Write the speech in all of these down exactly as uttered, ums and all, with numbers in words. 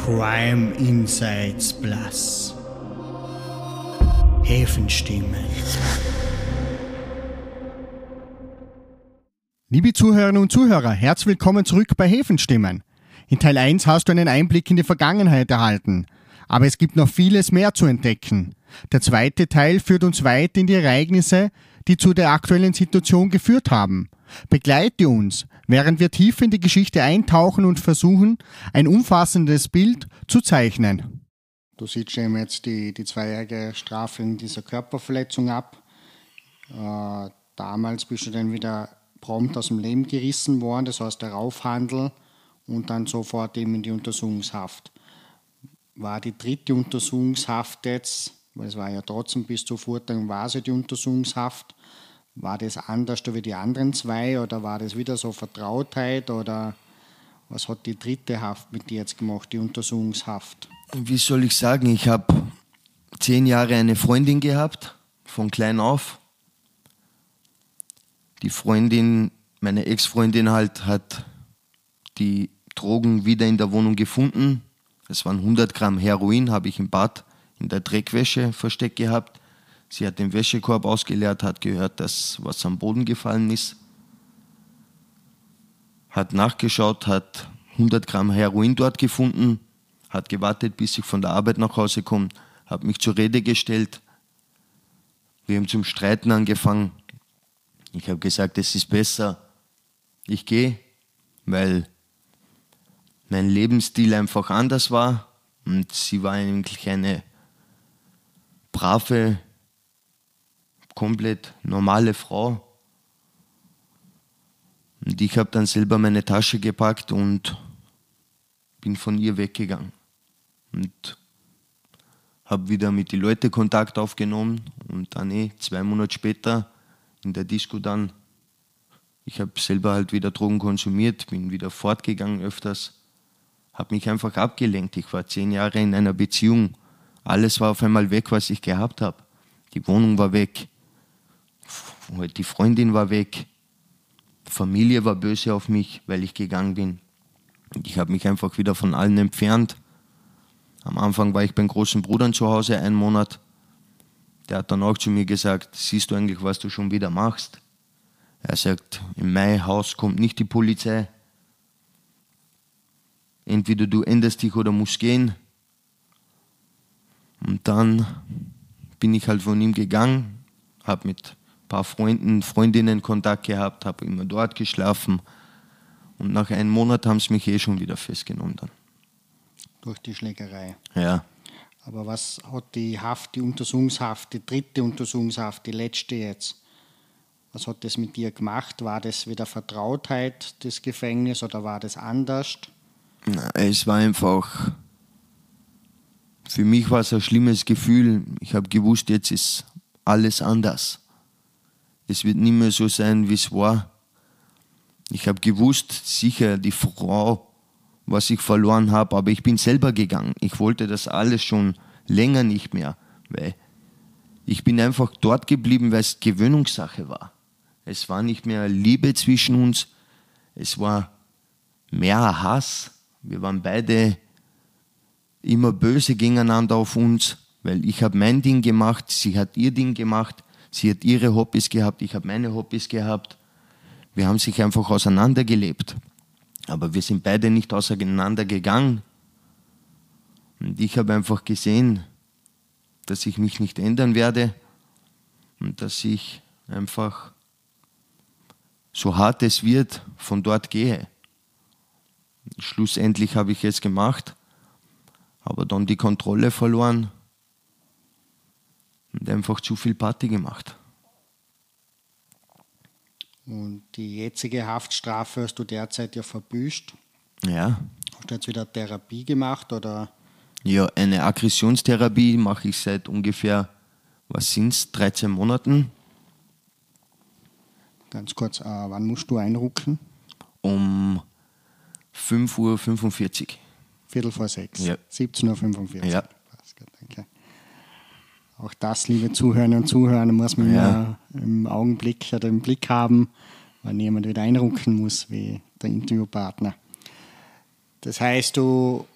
Crime Insights Plus. Häfenstimmen. Liebe Zuhörerinnen und Zuhörer, herzlich willkommen zurück bei Häfenstimmen. In Teil eins hast du einen Einblick in die Vergangenheit erhalten. Aber es gibt noch vieles mehr zu entdecken. Der zweite Teil führt uns weit in die Ereignisse, die zu der aktuellen Situation geführt haben. Begleite uns, während wir tief in die Geschichte eintauchen und versuchen, ein umfassendes Bild zu zeichnen. Du sitzt eben jetzt die, die zweijährige Strafe in dieser Körperverletzung ab. Äh, damals bist du dann wieder prompt aus dem Leben gerissen worden, das heißt der Raufhandel und dann sofort eben in die Untersuchungshaft. War die dritte Untersuchungshaft jetzt, weil es war ja trotzdem bis zur Verurteilung, war sie die Untersuchungshaft, war das anders wie die anderen zwei oder war das wieder so Vertrautheit oder was hat die dritte Haft mit dir jetzt gemacht, die Untersuchungshaft? Wie soll ich sagen, ich habe zehn Jahre eine Freundin gehabt, von klein auf. Die Freundin, meine Ex-Freundin halt, hat die Drogen wieder in der Wohnung gefunden. Es waren hundert Gramm Heroin, habe ich im Bad in der Dreckwäsche versteckt gehabt. Sie hat den Wäschekorb ausgeleert, hat gehört, dass was am Boden gefallen ist. Hat nachgeschaut, hat hundert Gramm Heroin dort gefunden, hat gewartet, bis ich von der Arbeit nach Hause komme, hat mich zur Rede gestellt. Wir haben zum Streiten angefangen. Ich habe gesagt, es ist besser, ich gehe, weil mein Lebensstil einfach anders war und sie war eigentlich eine brave, komplett normale Frau. Und ich habe dann selber meine Tasche gepackt und bin von ihr weggegangen. Und habe wieder mit den Leuten Kontakt aufgenommen und dann eh zwei Monate später in der Disco dann, ich habe selber halt wieder Drogen konsumiert, bin wieder fortgegangen öfters, habe mich einfach abgelenkt. Ich war zehn Jahre in einer Beziehung, alles war auf einmal weg, was ich gehabt habe. Die Wohnung war weg, die Freundin war weg, Familie war böse auf mich, weil ich gegangen bin. Ich habe mich einfach wieder von allen entfernt. Am Anfang war ich beim großen Bruder zu Hause, einen Monat. Der hat dann auch zu mir gesagt, siehst du eigentlich, was du schon wieder machst? Er sagt, in mein Haus kommt nicht die Polizei. Entweder du änderst dich oder musst gehen. Und dann bin ich halt von ihm gegangen, habe mit ein paar Freunden, Freundinnen Kontakt gehabt, habe immer dort geschlafen. Und nach einem Monat haben sie mich eh schon wieder festgenommen dann. Durch die Schlägerei? Ja. Aber was hat die Haft, die Untersuchungshaft, die dritte Untersuchungshaft, die letzte jetzt, was hat das mit dir gemacht? War das wieder Vertrautheit, das Gefängnis, oder war das anders? Na, es war einfach, für mich war es ein schlimmes Gefühl. Ich habe gewusst, jetzt ist alles anders. Es wird nicht mehr so sein, wie es war. Ich habe gewusst, sicher die Frau, was ich verloren habe, aber ich bin selber gegangen. Ich wollte das alles schon länger nicht mehr, weil ich bin einfach dort geblieben, weil es Gewöhnungssache war. Es war nicht mehr Liebe zwischen uns, es war mehr Hass. Wir waren beide immer böse gegeneinander auf uns, weil ich habe mein Ding gemacht, sie hat ihr Ding gemacht, sie hat ihre Hobbys gehabt, ich habe meine Hobbys gehabt. Wir haben sich einfach auseinandergelebt. Aber wir sind beide nicht auseinander gegangen. Und ich habe einfach gesehen, dass ich mich nicht ändern werde und dass ich einfach, so hart es wird, von dort gehe. Schlussendlich habe ich es gemacht, aber dann die Kontrolle verloren und einfach zu viel Party gemacht. Und die jetzige Haftstrafe hast du derzeit ja verbüßt. Ja. Hast du jetzt wieder Therapie gemacht, oder? Ja, eine Aggressionstherapie mache ich seit ungefähr, was sind es, dreizehn Monaten. Ganz kurz, äh, wann musst du einrücken? Um fünf Uhr fünfundvierzig. Viertel vor sechs. Ja. siebzehn Uhr fünfundvierzig. Ja. Passt gut, danke. Auch das, liebe Zuhörerinnen und Zuhörer, muss man ja im Augenblick oder im Blick haben, wenn jemand wieder einrücken muss, wie der Interviewpartner. Das heißt, du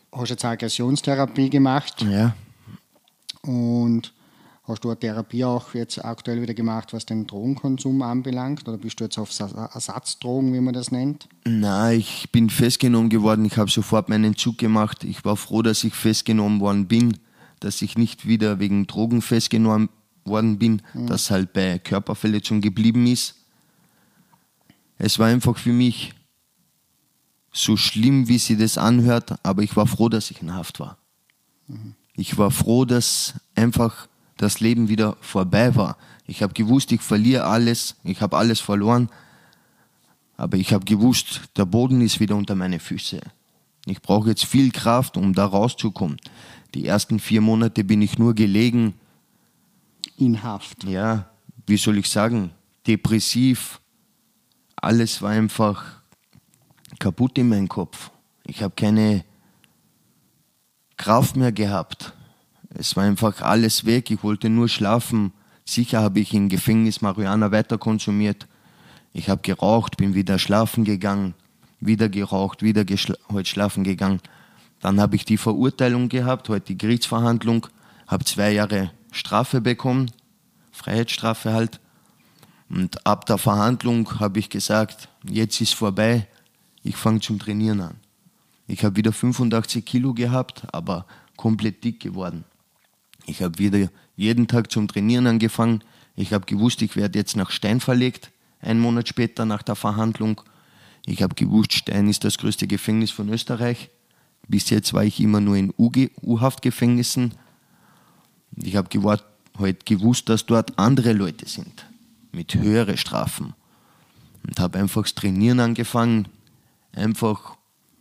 hast jetzt Aggressionstherapie gemacht Ja. und hast du eine Therapie auch jetzt aktuell wieder gemacht, was den Drogenkonsum anbelangt? Oder bist du jetzt auf Ersatzdrogen, wie man das nennt? Nein, ich bin festgenommen geworden. Ich habe sofort meinen Entzug gemacht. Ich war froh, dass ich festgenommen worden bin, dass ich nicht wieder wegen Drogen festgenommen worden bin, mhm. dass halt bei Körperverletzung geblieben ist. Es war einfach für mich so schlimm, wie sie das anhört, aber ich war froh, dass ich in Haft war. Mhm. Ich war froh, dass einfach das Leben wieder vorbei war. Ich habe gewusst, ich verliere alles, ich habe alles verloren, aber ich habe gewusst, der Boden ist wieder unter meine Füße. Ich brauche jetzt viel Kraft, um da rauszukommen. Die ersten vier Monate bin ich nur gelegen. In Haft? Ja, wie soll ich sagen, depressiv. Alles war einfach kaputt in meinem Kopf. Ich habe keine Kraft mehr gehabt. Es war einfach alles weg, ich wollte nur schlafen. Sicher habe ich im Gefängnis Marihuana weiter konsumiert. Ich habe geraucht, bin wieder schlafen gegangen, wieder geraucht, wieder geschla- heute schlafen gegangen. Dann habe ich die Verurteilung gehabt, heute die Gerichtsverhandlung, habe zwei Jahre Strafe bekommen, Freiheitsstrafe halt. Und ab der Verhandlung habe ich gesagt, jetzt ist vorbei, ich fange zum Trainieren an. Ich habe wieder fünfundachtzig Kilo gehabt, aber komplett dick geworden. Ich habe wieder jeden Tag zum Trainieren angefangen. Ich habe gewusst, ich werde jetzt nach Stein verlegt, einen Monat später nach der Verhandlung. Ich habe gewusst, Stein ist das größte Gefängnis von Österreich. Bis jetzt war ich immer nur in U-Haftgefängnissen. Ich habe gewusst, halt gewusst, dass dort andere Leute sind, mit höheren Strafen. Und habe einfach das Trainieren angefangen, einfach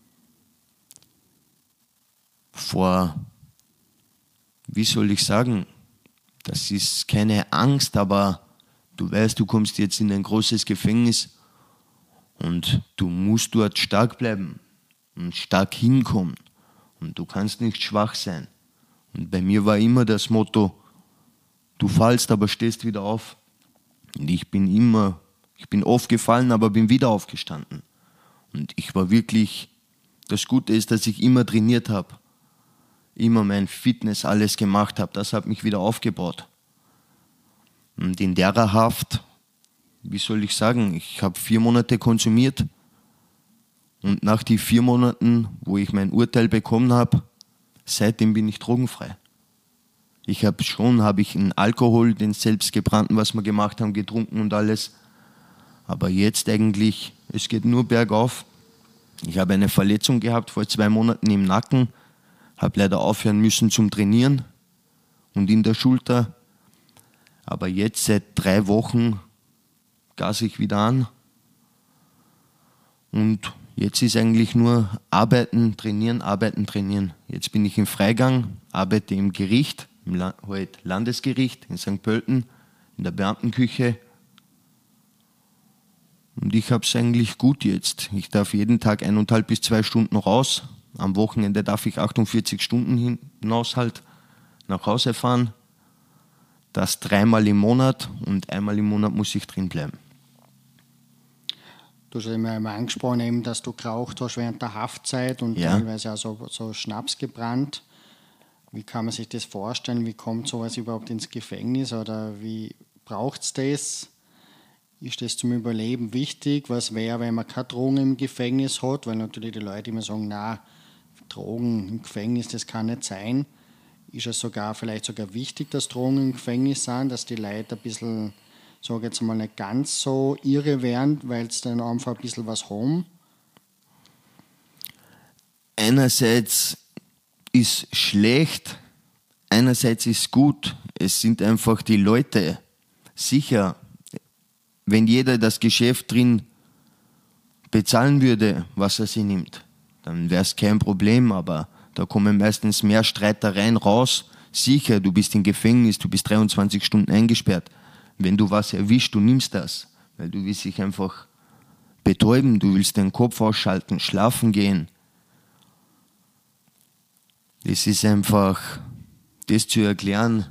vor, wie soll ich sagen, das ist keine Angst, aber du weißt, du kommst jetzt in ein großes Gefängnis und du musst dort stark bleiben und stark hinkommen und du kannst nicht schwach sein. Und bei mir war immer das Motto, du fallst, aber stehst wieder auf. Und ich bin immer, ich bin oft gefallen, aber bin wieder aufgestanden. Und ich war wirklich, das Gute ist, dass ich immer trainiert habe. Immer mein Fitness, alles gemacht habe. Das hat mich wieder aufgebaut. Und in der Haft, wie soll ich sagen, ich habe vier Monate konsumiert. Und nach den vier Monaten, wo ich mein Urteil bekommen habe, seitdem bin ich drogenfrei. Ich habe schon, habe ich einen Alkohol, den selbstgebrannten, was wir gemacht haben, getrunken und alles. Aber jetzt eigentlich, es geht nur bergauf. Ich habe eine Verletzung gehabt vor zwei Monaten im Nacken, habe leider aufhören müssen zum Trainieren und in der Schulter. Aber jetzt seit drei Wochen gase ich wieder an. Und jetzt ist eigentlich nur arbeiten, trainieren, arbeiten, trainieren. Jetzt bin ich im Freigang, arbeite im Gericht, im La- heute Landesgericht in Sankt Pölten, in der Beamtenküche. Und ich habe es eigentlich gut jetzt. Ich darf jeden Tag eineinhalb bis zwei Stunden raus. Am Wochenende darf ich achtundvierzig Stunden hinaus halt nach Hause fahren. Das dreimal im Monat und einmal im Monat muss ich drin bleiben. Du hast immer einmal angesprochen, eben, dass du geraucht hast während der Haftzeit und Ja. teilweise auch so, so Schnaps gebrannt. Wie kann man sich das vorstellen? Wie kommt sowas überhaupt ins Gefängnis oder wie braucht es das? Ist das zum Überleben wichtig? Was wäre, wenn man keine Drogen im Gefängnis hat? Weil natürlich die Leute immer sagen, na, Drogen im Gefängnis, das kann nicht sein. Ist es sogar vielleicht sogar wichtig, dass Drogen im Gefängnis sind, dass die Leute ein bisschen, sage jetzt mal, nicht ganz so irre werden, weil sie dann einfach ein bisschen was haben? Einerseits ist schlecht, einerseits ist gut. Es sind einfach die Leute. Sicher, wenn jeder das Geschäft drin bezahlen würde, was er sich nimmt, dann wäre es kein Problem, aber da kommen meistens mehr Streitereien raus. Sicher, du bist im Gefängnis, du bist dreiundzwanzig Stunden eingesperrt. Wenn du was erwischt, du nimmst das, weil du willst dich einfach betäuben, du willst den Kopf ausschalten, schlafen gehen. Es ist einfach, das zu erklären,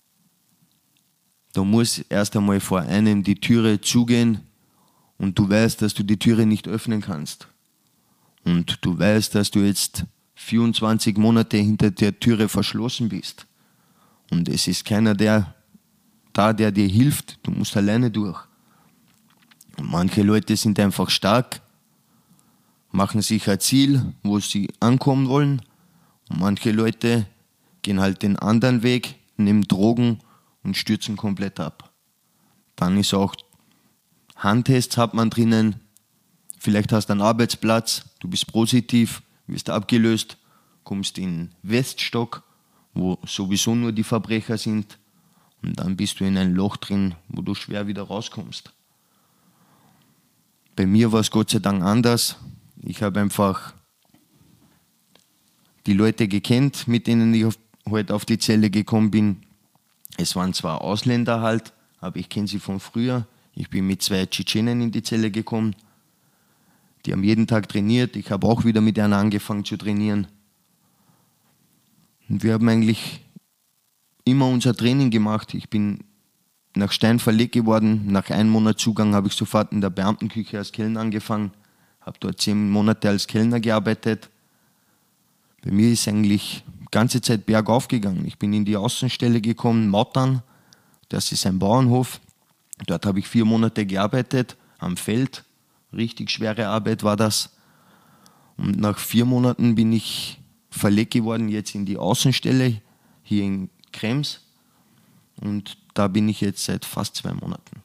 da muss erst einmal vor einem die Türe zugehen und du weißt, dass du die Türe nicht öffnen kannst. Und du weißt, dass du jetzt vierundzwanzig Monate hinter der Türe verschlossen bist. Und es ist keiner der da, der dir hilft. Du musst alleine durch. Und manche Leute sind einfach stark, machen sich ein Ziel, wo sie ankommen wollen. Und manche Leute gehen halt den anderen Weg, nehmen Drogen und stürzen komplett ab. Dann ist auch Handtests hat man drinnen. Vielleicht hast du einen Arbeitsplatz, du bist positiv, wirst abgelöst, kommst in Weststock, wo sowieso nur die Verbrecher sind. Und dann bist du in ein Loch drin, wo du schwer wieder rauskommst. Bei mir war es Gott sei Dank anders. Ich habe einfach die Leute gekannt, mit denen ich auf, heute auf die Zelle gekommen bin. Es waren zwar Ausländer halt, aber ich kenne sie von früher. Ich bin mit zwei Tschetschenen in die Zelle gekommen. Die haben jeden Tag trainiert. Ich habe auch wieder mit einer angefangen zu trainieren. Und wir haben eigentlich immer unser Training gemacht. Ich bin nach Stein verlegt geworden. Nach einem Monat Zugang habe ich sofort in der Beamtenküche als Kellner angefangen. Habe dort zehn Monate als Kellner gearbeitet. Bei mir ist eigentlich die ganze Zeit bergauf gegangen. Ich bin in die Außenstelle gekommen, Mautern. Das ist ein Bauernhof. Dort habe ich vier Monate gearbeitet, am Feld. Richtig schwere Arbeit war das. Und nach vier Monaten bin ich verlegt geworden, jetzt in die Außenstelle, hier in Krems. Und da bin ich jetzt seit fast zwei Monaten.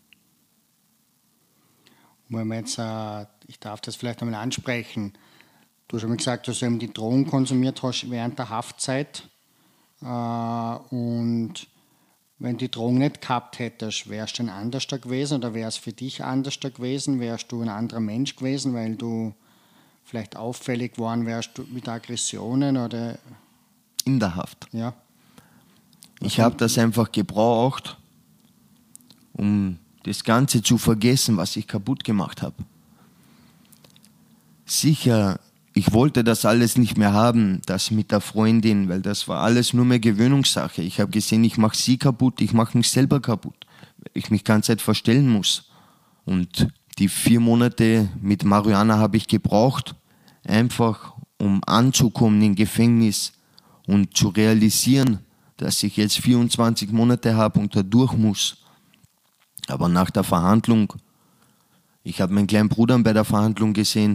Wenn man jetzt, äh, ich darf das vielleicht einmal ansprechen, du hast schon mal gesagt, dass du eben die Drogen konsumiert hast während der Haftzeit. Äh, und wenn die Drogen nicht gehabt hättest, wärst du ein anderer gewesen oder wäre es für dich anders gewesen? Wärst du ein anderer Mensch gewesen, weil du vielleicht auffällig geworden wärst mit Aggressionen oder? In der Haft. Ja. Ich habe das einfach gebraucht, um das Ganze zu vergessen, was ich kaputt gemacht habe. Sicher, ich wollte das alles nicht mehr haben, das mit der Freundin, weil das war alles nur mehr Gewöhnungssache. Ich habe gesehen, ich mache sie kaputt, ich mache mich selber kaputt, weil ich mich die ganze Zeit verstellen muss. Und die vier Monate mit Marihuana habe ich gebraucht, einfach um anzukommen im Gefängnis und zu realisieren, dass ich jetzt vierundzwanzig Monate habe und da durch muss. Aber nach der Verhandlung, ich habe meinen kleinen Bruder bei der Verhandlung gesehen,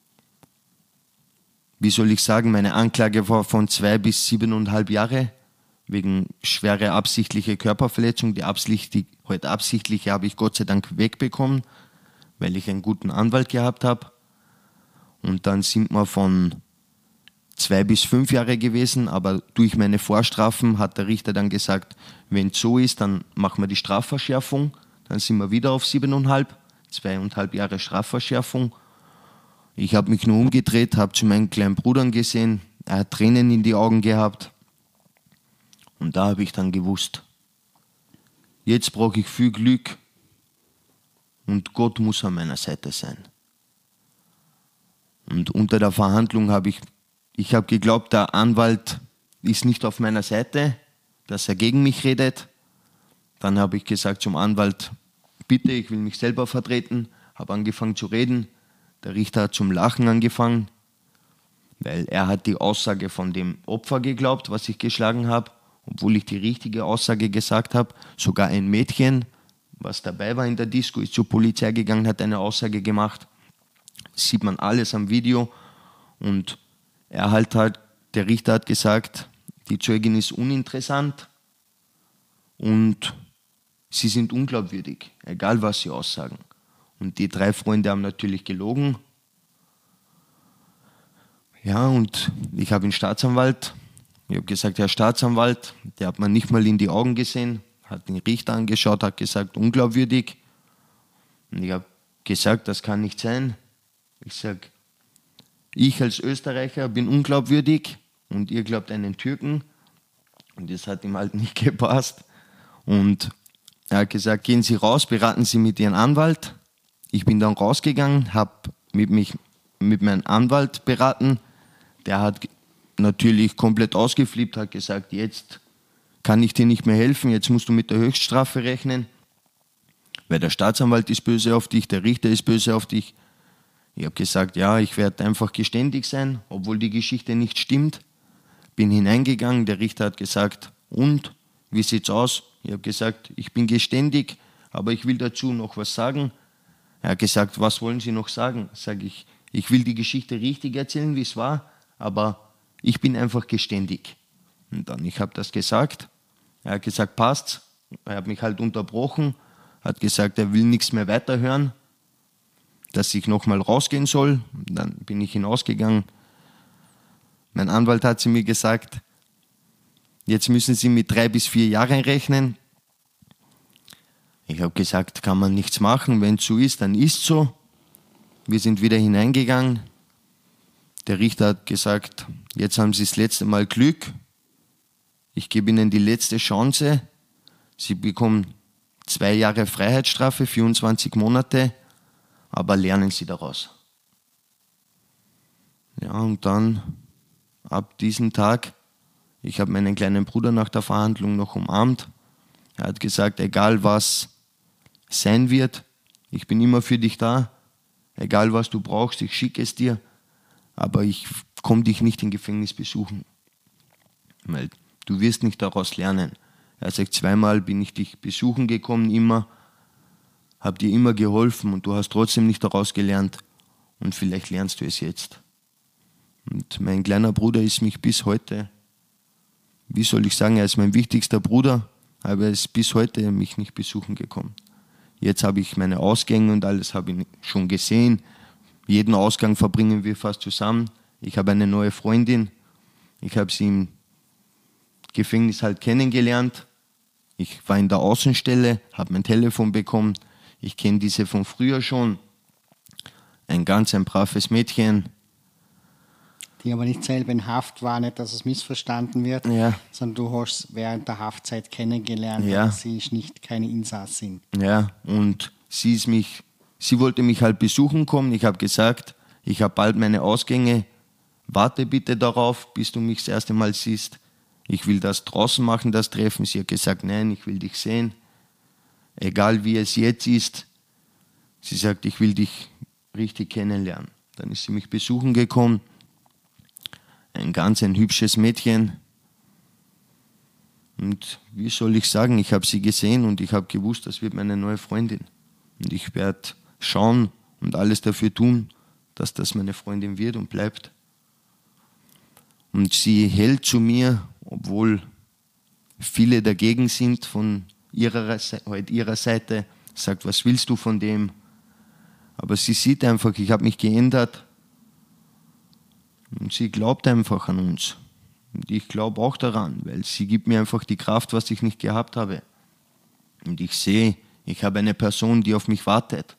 wie soll ich sagen, meine Anklage war von zwei bis siebeneinhalb Jahre wegen schwerer absichtlicher Körperverletzung. Die absichtlich, heute absichtliche habe ich Gott sei Dank wegbekommen, weil ich einen guten Anwalt gehabt habe. Und dann sind wir von zwei bis fünf Jahre gewesen, aber durch meine Vorstrafen hat der Richter dann gesagt, wenn es so ist, dann machen wir die Strafverschärfung. Dann sind wir wieder auf siebeneinhalb, zweieinhalb Jahre Strafverschärfung. Ich habe mich nur umgedreht, habe zu meinen kleinen Brudern gesehen, er hat Tränen in die Augen gehabt. Und da habe ich dann gewusst, jetzt brauche ich viel Glück und Gott muss an meiner Seite sein. Und unter der Verhandlung habe ich, ich habe geglaubt, der Anwalt ist nicht auf meiner Seite, dass er gegen mich redet. Dann habe ich gesagt zum Anwalt, bitte, ich will mich selber vertreten, habe angefangen zu reden. Der Richter hat zum Lachen angefangen, weil er hat die Aussage von dem Opfer geglaubt, was ich geschlagen habe, obwohl ich die richtige Aussage gesagt habe. Sogar ein Mädchen, was dabei war in der Disco, ist zur Polizei gegangen, hat eine Aussage gemacht. Das sieht man alles am Video. Und er halt halt, der Richter hat gesagt, die Zeugin ist uninteressant und sie sind unglaubwürdig, egal was sie aussagen. Und die drei Freunde haben natürlich gelogen. Ja, und ich habe den Staatsanwalt, ich habe gesagt, Herr Staatsanwalt, der hat mir nicht mal in die Augen gesehen, hat den Richter angeschaut, hat gesagt, unglaubwürdig. Und ich habe gesagt, das kann nicht sein. Ich sage, ich als Österreicher bin unglaubwürdig und ihr glaubt einen Türken. Und das hat ihm halt nicht gepasst. Und er hat gesagt, gehen Sie raus, beraten Sie mit Ihrem Anwalt. Ich bin dann rausgegangen, habe mit, mich, mit meinem Anwalt beraten. Der hat natürlich komplett ausgeflippt, hat gesagt, jetzt kann ich dir nicht mehr helfen, jetzt musst du mit der Höchststrafe rechnen. Weil der Staatsanwalt ist böse auf dich, der Richter ist böse auf dich. Ich habe gesagt, ja, ich werde einfach geständig sein, obwohl die Geschichte nicht stimmt. Bin hineingegangen, der Richter hat gesagt, und, wie sieht's aus? Ich habe gesagt, ich bin geständig, aber ich will dazu noch was sagen. Er hat gesagt, was wollen Sie noch sagen? Sage ich, ich will die Geschichte richtig erzählen, wie es war, aber ich bin einfach geständig. Und dann, ich habe das gesagt. Er hat gesagt, passt's. Er hat mich halt unterbrochen, hat gesagt, er will nichts mehr weiterhören, dass ich nochmal rausgehen soll. Dann bin ich hinausgegangen. Mein Anwalt hat zu mir gesagt, jetzt müssen Sie mit drei bis vier Jahren rechnen. Ich habe gesagt, kann man nichts machen, wenn es so ist, dann ist so. Wir sind wieder hineingegangen. Der Richter hat gesagt, jetzt haben Sie das letzte Mal Glück. Ich gebe Ihnen die letzte Chance. Sie bekommen zwei Jahre Freiheitsstrafe, vierundzwanzig Monate, aber lernen Sie daraus. Ja, und dann ab diesem Tag, ich habe meinen kleinen Bruder nach der Verhandlung noch umarmt. Er hat gesagt, egal was sein wird, ich bin immer für dich da. Egal was du brauchst, ich schicke es dir, aber ich komme dich nicht im Gefängnis besuchen, weil du wirst nicht daraus lernen. Er sagt, zweimal bin ich dich besuchen gekommen, immer, habe dir immer geholfen und du hast trotzdem nicht daraus gelernt und vielleicht lernst du es jetzt. Und mein kleiner Bruder ist mich bis heute, wie soll ich sagen, er ist mein wichtigster Bruder, aber er ist bis heute mich nicht besuchen gekommen. Jetzt habe ich meine Ausgänge und alles habe ich schon gesehen. Jeden Ausgang verbringen wir fast zusammen. Ich habe eine neue Freundin. Ich habe sie im Gefängnis halt kennengelernt. Ich war in der Außenstelle, habe mein Telefon bekommen. Ich kenne diese von früher schon. Ein ganz ein braves Mädchen. Die aber nicht selber in Haft war, nicht, dass es missverstanden wird, Ja. sondern du hast während der Haftzeit kennengelernt, Ja. aber sie ist nicht keine Insassin. Ja, und sie ist mich, sie wollte mich halt besuchen kommen. Ich habe gesagt, ich habe bald meine Ausgänge. Warte bitte darauf, bis du mich das erste Mal siehst. Ich will das draußen machen, das Treffen. Sie hat gesagt, nein, ich will dich sehen. Egal wie es jetzt ist. Sie sagt, ich will dich richtig kennenlernen. Dann ist sie mich besuchen gekommen. Ein ganz ein hübsches Mädchen. Und wie soll ich sagen, ich habe sie gesehen und ich habe gewusst, das wird meine neue Freundin. Und ich werde schauen und alles dafür tun, dass das meine Freundin wird und bleibt. Und sie hält zu mir, obwohl viele dagegen sind von ihrer, halt ihrer Seite, sagt, was willst du von dem? Aber sie sieht einfach, ich habe mich geändert und sie glaubt einfach an uns. Und ich glaube auch daran, weil sie gibt mir einfach die Kraft, was ich nicht gehabt habe. Und ich sehe, ich habe eine Person, die auf mich wartet.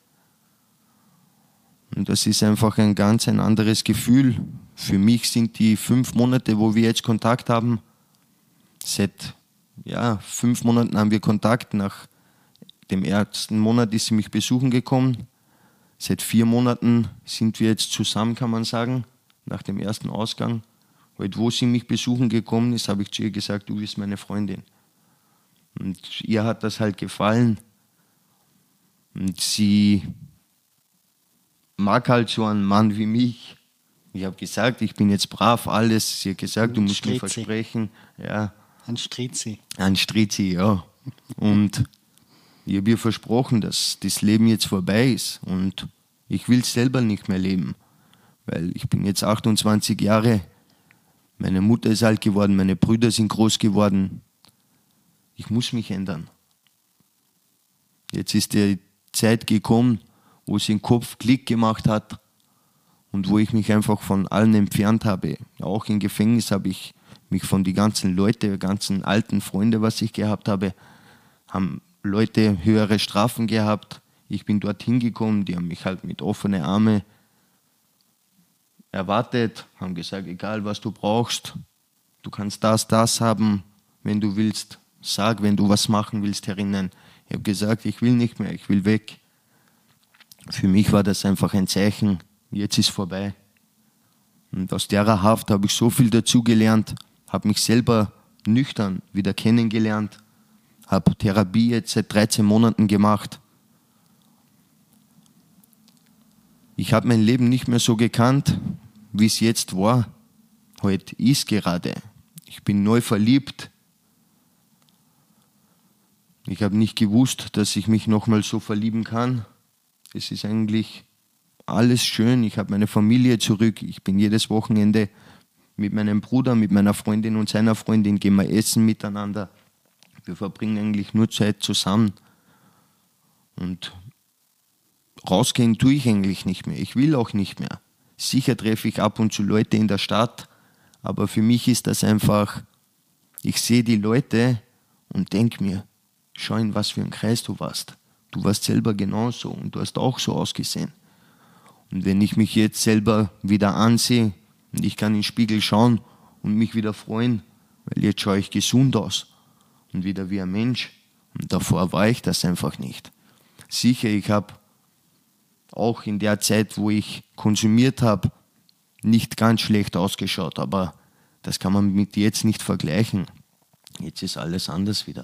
Und das ist einfach ein ganz ein anderes Gefühl. Für mich sind die fünf Monate, wo wir jetzt Kontakt haben, seit ja, fünf Monaten haben wir Kontakt. Nach dem ersten Monat ist sie mich besuchen gekommen. Seit vier Monaten sind wir jetzt zusammen, kann man sagen, nach dem ersten Ausgang. Heute, wo sie mich besuchen gekommen ist, habe ich zu ihr gesagt, du bist meine Freundin. Und ihr hat das halt gefallen. Und sie mag halt so einen Mann wie mich. Ich habe gesagt, ich bin jetzt brav, alles. Sie hat gesagt, du musst mir versprechen. Ja. Ein Strizi. Ein Strizi, ja. Und ich habe ihr versprochen, dass das Leben jetzt vorbei ist. Und ich will es selber nicht mehr leben. Weil ich bin jetzt achtundzwanzig Jahre. Meine Mutter ist alt geworden, meine Brüder sind groß geworden. Ich muss mich ändern. Jetzt ist die Zeit gekommen, wo es im Kopf Klick gemacht hat und wo ich mich einfach von allen entfernt habe. Auch im Gefängnis habe ich mich von den ganzen Leuten, ganzen alten Freunde, was ich gehabt habe, haben Leute höhere Strafen gehabt. Ich bin dorthin gekommen, die haben mich halt mit offenen Armen erwartet, haben gesagt, egal was du brauchst, du kannst das, das haben, wenn du willst, sag, wenn du was machen willst herinnen. Ich habe gesagt, ich will nicht mehr, ich will weg. Für mich war das einfach ein Zeichen, jetzt ist vorbei. Und aus der Haft habe ich so viel dazugelernt, habe mich selber nüchtern wieder kennengelernt, habe Therapie jetzt seit dreizehn Monaten gemacht. ich habe mein Leben nicht mehr so gekannt, wie es jetzt war. Heute ist gerade. Ich bin neu verliebt. Ich habe nicht gewusst, dass ich mich nochmal so verlieben kann. Es ist eigentlich alles schön. Ich habe meine Familie zurück. Ich bin jedes Wochenende mit meinem Bruder, mit meiner Freundin und seiner Freundin, gehen wir essen miteinander. Wir verbringen eigentlich nur Zeit zusammen. Und rausgehen tue ich eigentlich nicht mehr. Ich will auch nicht mehr. Sicher treffe ich ab und zu Leute in der Stadt, aber für mich ist das einfach, ich sehe die Leute und denke mir, schau in was für ein Kreis du warst. Du warst selber genauso und du hast auch so ausgesehen. Und wenn ich mich jetzt selber wieder ansehe und ich kann in den Spiegel schauen und mich wieder freuen, weil jetzt schaue ich gesund aus und wieder wie ein Mensch. Und davor war ich das einfach nicht. Sicher, ich habe auch in der Zeit, wo ich konsumiert habe, nicht ganz schlecht ausgeschaut, aber das kann man mit jetzt nicht vergleichen. Jetzt ist alles anders wieder.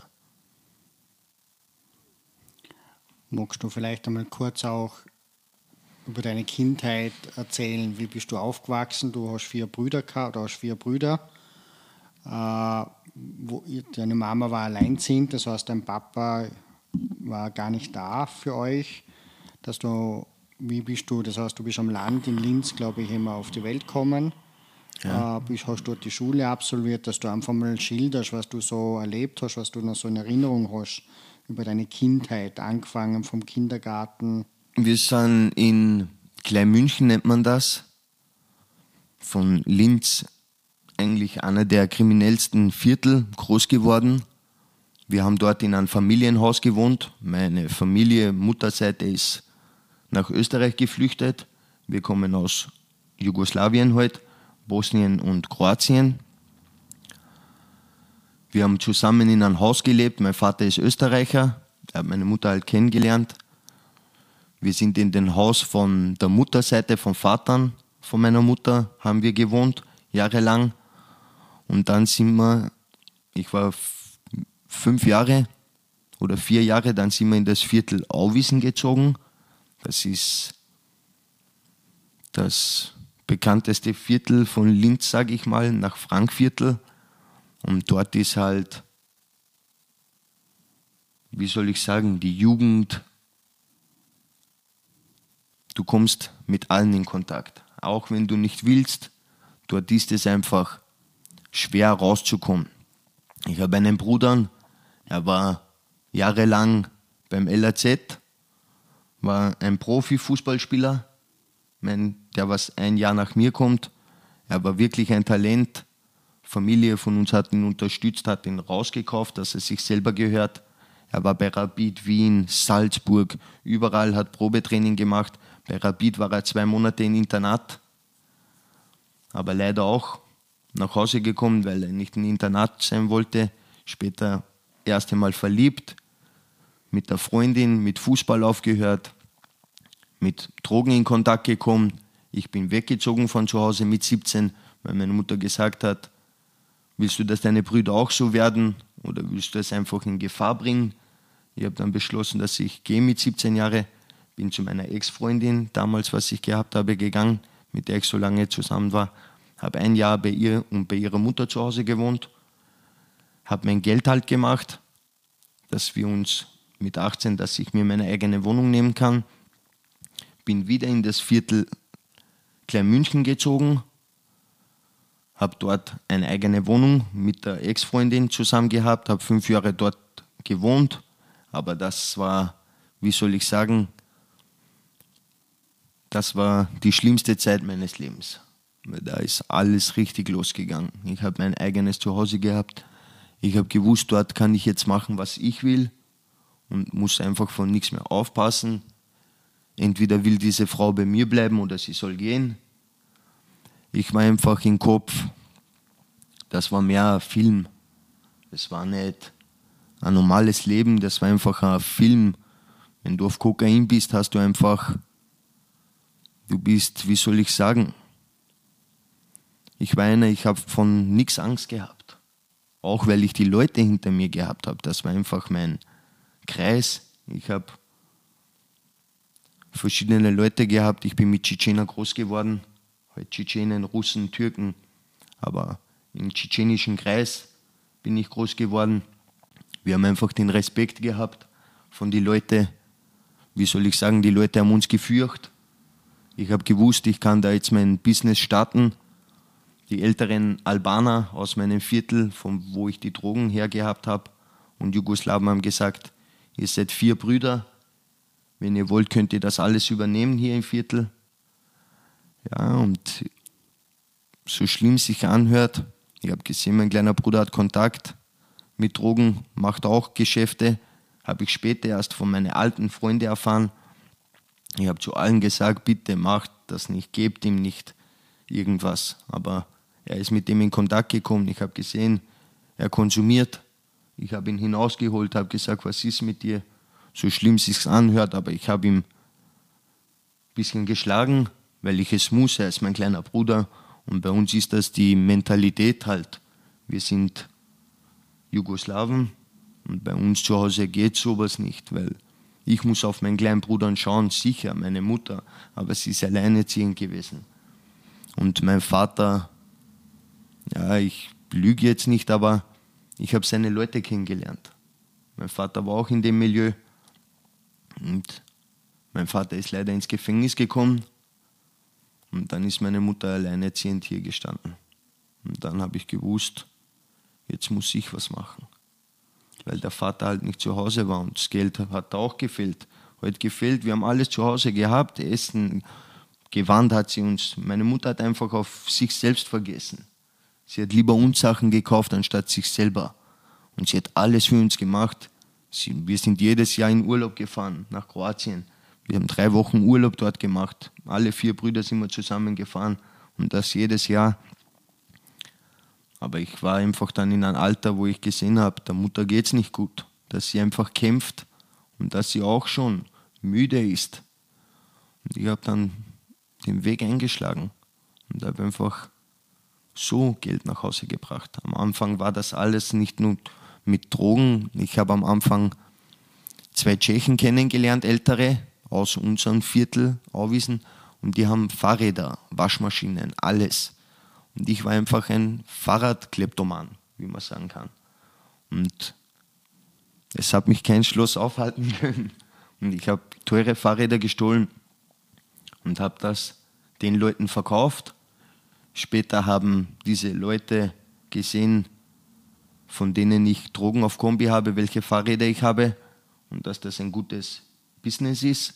Magst du vielleicht einmal kurz auch über deine Kindheit erzählen? Wie bist du aufgewachsen? Du hast vier Brüder gehabt, oder hast vier Brüder. Äh, wo, deine Mama war alleinziehend, das heißt, dein Papa war gar nicht da für euch. Dass du, wie bist du, das heißt, du bist am Land in Linz, glaube ich, immer auf die Welt gekommen. Ja. Äh, bist, hast dort die Schule absolviert, dass du einfach mal schilderst, was du so erlebt hast, was du noch so in Erinnerung hast über deine Kindheit, angefangen vom Kindergarten. Wir sind in Kleinmünchen, nennt man das, von Linz, eigentlich einer der kriminellsten Viertel, groß geworden. Wir haben dort in einem Familienhaus gewohnt. Meine Familie, Mutterseite, ist nach Österreich geflüchtet. Wir kommen aus Jugoslawien heute, Bosnien und Kroatien. Wir haben zusammen in einem Haus gelebt. Mein Vater ist Österreicher, er hat meine Mutter halt kennengelernt. Wir sind in dem Haus von der Mutterseite, vom Vater von meiner Mutter, haben wir gewohnt, jahrelang. Und dann sind wir, ich war f- fünf Jahre oder vier Jahre, dann sind wir in das Viertel Auwiesen gezogen. Das ist das bekannteste Viertel von Linz, sage ich mal, nach Frankviertel. Und dort ist halt, wie soll ich sagen, die Jugend, du kommst mit allen in Kontakt. Auch wenn du nicht willst, dort ist es einfach schwer rauszukommen. Ich habe einen Bruder, er war jahrelang beim L A Z, war ein Profifußballspieler, der was ein Jahr nach mir kommt. Er war wirklich ein Talent. Familie von uns hat ihn unterstützt, hat ihn rausgekauft, dass er sich selber gehört. Er war bei Rapid Wien, Salzburg, überall hat Probetraining gemacht. Bei Rapid war er zwei Monate im Internat, aber leider auch nach Hause gekommen, weil er nicht im Internat sein wollte. Später erst einmal verliebt, mit der Freundin, mit Fußball aufgehört, mit Drogen in Kontakt gekommen. Ich bin weggezogen von zu Hause mit siebzehn, weil meine Mutter gesagt hat, willst du, dass deine Brüder auch so werden oder willst du es einfach in Gefahr bringen? Ich habe dann beschlossen, dass ich gehe mit siebzehn Jahren, bin zu meiner Ex-Freundin, damals, was ich gehabt habe, gegangen, mit der ich so lange zusammen war, habe ein Jahr bei ihr und bei ihrer Mutter zu Hause gewohnt, habe mein Geld halt gemacht, dass wir uns mit achtzehn, dass ich mir meine eigene Wohnung nehmen kann, bin wieder in das Viertel Kleinmünchen gezogen, habe dort eine eigene Wohnung mit der Ex-Freundin zusammen gehabt, habe fünf Jahre dort gewohnt, aber das war, wie soll ich sagen, das war die schlimmste Zeit meines Lebens. Da ist alles richtig losgegangen. Ich habe mein eigenes Zuhause gehabt. Ich habe gewusst, dort kann ich jetzt machen, was ich will und muss einfach von nichts mehr aufpassen. Entweder will diese Frau bei mir bleiben oder sie soll gehen. Ich war einfach im Kopf, das war mehr ein Film. Das war nicht ein normales Leben, das war einfach ein Film. Wenn du auf Kokain bist, hast du einfach, du bist, wie soll ich sagen, ich war einer, ich habe von nichts Angst gehabt. Auch weil ich die Leute hinter mir gehabt habe. Das war einfach mein Kreis. Ich habe verschiedene Leute gehabt. Ich bin mit Tschetschener groß geworden, halt Tschetschenen, Russen, Türken, aber im tschetschenischen Kreis bin ich groß geworden. Wir haben einfach den Respekt gehabt von den Leuten. Wie soll ich sagen, die Leute haben uns gefürcht. Ich habe gewusst, ich kann da jetzt mein Business starten. Die älteren Albaner aus meinem Viertel, von wo ich die Drogen hergehabt habe, und Jugoslawen haben gesagt, ihr seid vier Brüder, wenn ihr wollt, könnt ihr das alles übernehmen hier im Viertel. Ja, und so schlimm es sich anhört, ich habe gesehen, mein kleiner Bruder hat Kontakt mit Drogen, macht auch Geschäfte, habe ich später erst von meinen alten Freunden erfahren. Ich habe zu allen gesagt, bitte macht das nicht, gebt ihm nicht irgendwas. Aber er ist mit dem in Kontakt gekommen, ich habe gesehen, er konsumiert. Ich habe ihn hinausgeholt, habe gesagt, was ist mit dir? So schlimm es sich anhört, aber ich habe ihm ein bisschen geschlagen, weil ich es muss, er ist mein kleiner Bruder. Und bei uns ist das die Mentalität halt. Wir sind Jugoslawen und bei uns zu Hause geht sowas nicht, weil ich muss auf meinen kleinen Bruder schauen, sicher, meine Mutter, aber sie ist alleinerziehend gewesen. Und mein Vater, ja, ich lüge jetzt nicht, aber ich habe seine Leute kennengelernt. Mein Vater war auch in dem Milieu und mein Vater ist leider ins Gefängnis gekommen und dann ist meine Mutter alleinerziehend hier gestanden. Und dann habe ich gewusst, jetzt muss ich was machen. Weil der Vater halt nicht zu Hause war und das Geld hat auch gefehlt. Heute gefehlt, wir haben alles zu Hause gehabt, Essen, Gewand hat sie uns. Meine Mutter hat einfach auf sich selbst vergessen. Sie hat lieber uns Sachen gekauft, anstatt sich selber. Und sie hat alles für uns gemacht. Sie, wir sind jedes Jahr in Urlaub gefahren, nach Kroatien. Wir haben drei Wochen Urlaub dort gemacht. Alle vier Brüder sind wir zusammen gefahren und das jedes Jahr. Aber ich war einfach dann in einem Alter, wo ich gesehen habe, der Mutter geht es nicht gut. Dass sie einfach kämpft und dass sie auch schon müde ist. Und ich habe dann den Weg eingeschlagen und habe einfach so Geld nach Hause gebracht. Am Anfang war das alles nicht nur mit Drogen. Ich habe am Anfang zwei Tschechen kennengelernt, ältere, aus unserem Viertel, Auwiesen, und die haben Fahrräder, Waschmaschinen, alles. Und ich war einfach ein Fahrradkleptoman, wie man sagen kann. Und es hat mich kein Schloss aufhalten können. Und ich habe teure Fahrräder gestohlen und habe das den Leuten verkauft. Später haben diese Leute gesehen, von denen ich Drogen auf Kombi habe, welche Fahrräder ich habe und dass das ein gutes Business ist.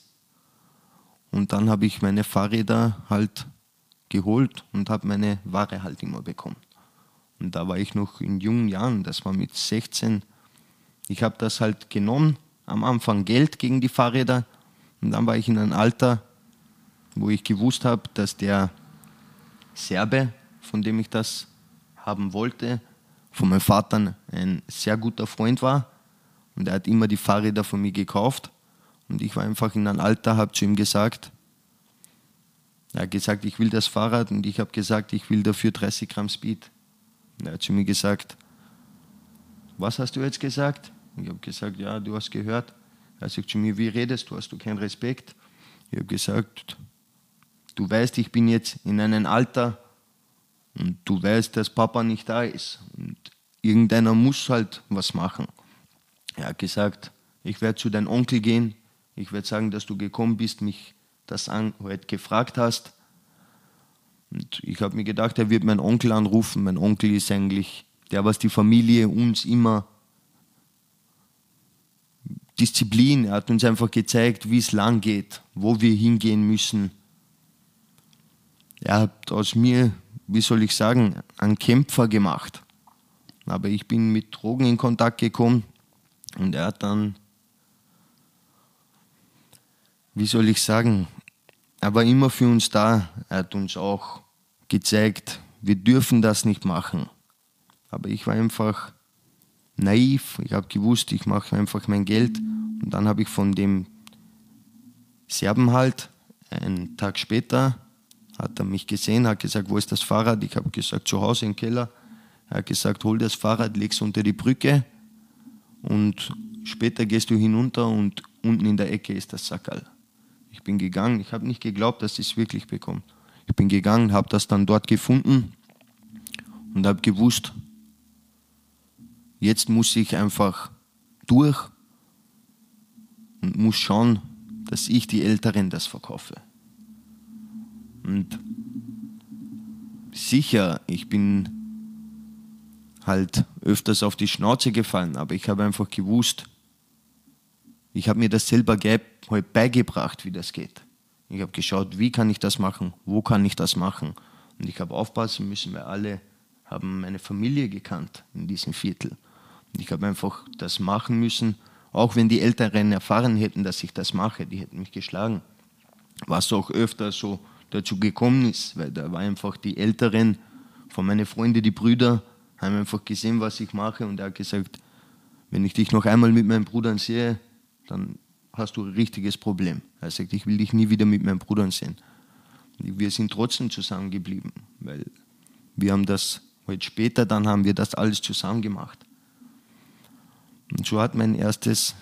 Und dann habe ich meine Fahrräder halt geholt und habe meine Ware halt immer bekommen. Und da war ich noch in jungen Jahren, das war mit sechzehn. Ich habe das halt genommen, am Anfang Geld gegen die Fahrräder und dann war ich in einem Alter, wo ich gewusst habe, dass der Serbe, von dem ich das haben wollte, von meinem Vater ein sehr guter Freund war und er hat immer die Fahrräder von mir gekauft und ich war einfach in einem Alter, habe zu ihm gesagt, er hat gesagt, ich will das Fahrrad und ich habe gesagt, ich will dafür dreißig Gramm Speed. Und er hat zu mir gesagt, was hast du jetzt gesagt? Ich habe gesagt, ja, du hast gehört. Er sagt zu mir, wie redest du, hast du keinen Respekt? Ich habe gesagt, du weißt, ich bin jetzt in einem Alter und du weißt, dass Papa nicht da ist. Und irgendeiner muss halt was machen. Er hat gesagt, ich werde zu deinem Onkel gehen, ich werde sagen, dass du gekommen bist, mich das an, heute gefragt hast. Und ich habe mir gedacht, er wird meinen Onkel anrufen. Mein Onkel ist eigentlich der, was die Familie uns immer Disziplin, er hat uns einfach gezeigt, wie es lang geht, wo wir hingehen müssen. Er hat aus mir, wie soll ich sagen, einen Kämpfer gemacht. Aber ich bin mit Drogen in Kontakt gekommen und er hat dann, wie soll ich sagen, er war immer für uns da. Er hat uns auch gezeigt, wir dürfen das nicht machen. Aber ich war einfach naiv. Ich habe gewusst, ich mache einfach mein Geld. Und dann habe ich von dem Serben halt, einen Tag später, hat er mich gesehen, hat gesagt, wo ist das Fahrrad? Ich habe gesagt, zu Hause im Keller. Er hat gesagt, hol das Fahrrad, leg es unter die Brücke und später gehst du hinunter und unten in der Ecke ist das Sackerl. Ich bin gegangen, ich habe nicht geglaubt, dass ich es wirklich bekomme. Ich bin gegangen, habe das dann dort gefunden und habe gewusst, jetzt muss ich einfach durch und muss schauen, dass ich die Älteren das verkaufe. Und sicher, ich bin halt öfters auf die Schnauze gefallen, aber ich habe einfach gewusst, ich habe mir das selber halt beigebracht, wie das geht. Ich habe geschaut, wie kann ich das machen, wo kann ich das machen. Und ich habe aufpassen müssen, weil alle haben meine Familie gekannt in diesem Viertel. Und ich habe einfach das machen müssen, auch wenn die Älteren erfahren hätten, dass ich das mache, die hätten mich geschlagen. Was auch öfter so dazu gekommen ist, weil da war einfach die Älteren von meinen Freunden, die Brüder, haben einfach gesehen, was ich mache und er hat gesagt, wenn ich dich noch einmal mit meinen Brüdern sehe, dann hast du ein richtiges Problem. Er sagt, ich will dich nie wieder mit meinen Brüdern sehen. Und wir sind trotzdem zusammengeblieben, weil wir haben das, heute später, dann haben wir das alles zusammen gemacht. Und so hat mein erstes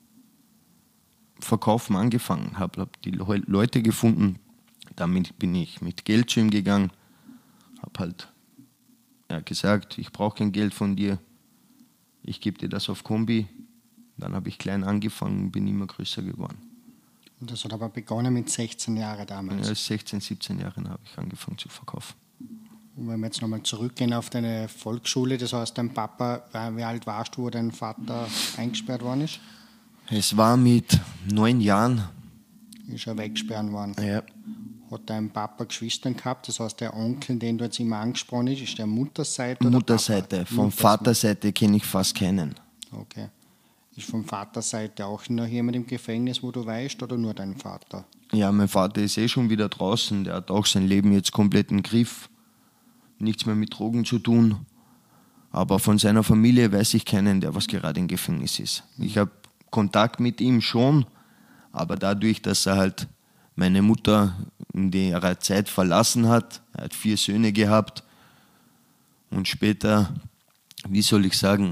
Verkaufen angefangen. Ich habe hab die Leute gefunden, damit bin ich mit Geld zu ihm gegangen, habe halt ja, gesagt, ich brauche kein Geld von dir, ich gebe dir das auf Kombi. Dann habe ich klein angefangen und bin immer größer geworden. Und das hat aber begonnen mit sechzehn Jahren damals? Ja, sechzehn, siebzehn Jahren habe ich angefangen zu verkaufen. Und wenn wir jetzt nochmal zurückgehen auf deine Volksschule, das heißt, dein Papa, wie alt warst du, wo dein Vater eingesperrt worden ist? Es war mit neun Jahren. Ist er weggesperrt worden? Ja. Hat dein Papa Geschwister gehabt? Das heißt, der Onkel, den du jetzt immer angesprochen hast, ist der Mutterseite oder Mutterseite. Papa? Von Vaterseite kenne ich fast keinen. Okay. Ist von Vaterseite auch noch jemand im Gefängnis, wo du weißt, oder nur dein Vater? Ja, mein Vater ist eh schon wieder draußen. Der hat auch sein Leben jetzt komplett im Griff. Nichts mehr mit Drogen zu tun. Aber von seiner Familie weiß ich keinen, der was gerade im Gefängnis ist. Ich habe Kontakt mit ihm schon, aber dadurch, dass er halt meine Mutter in der Zeit verlassen hat, er hat vier Söhne gehabt und später, wie soll ich sagen,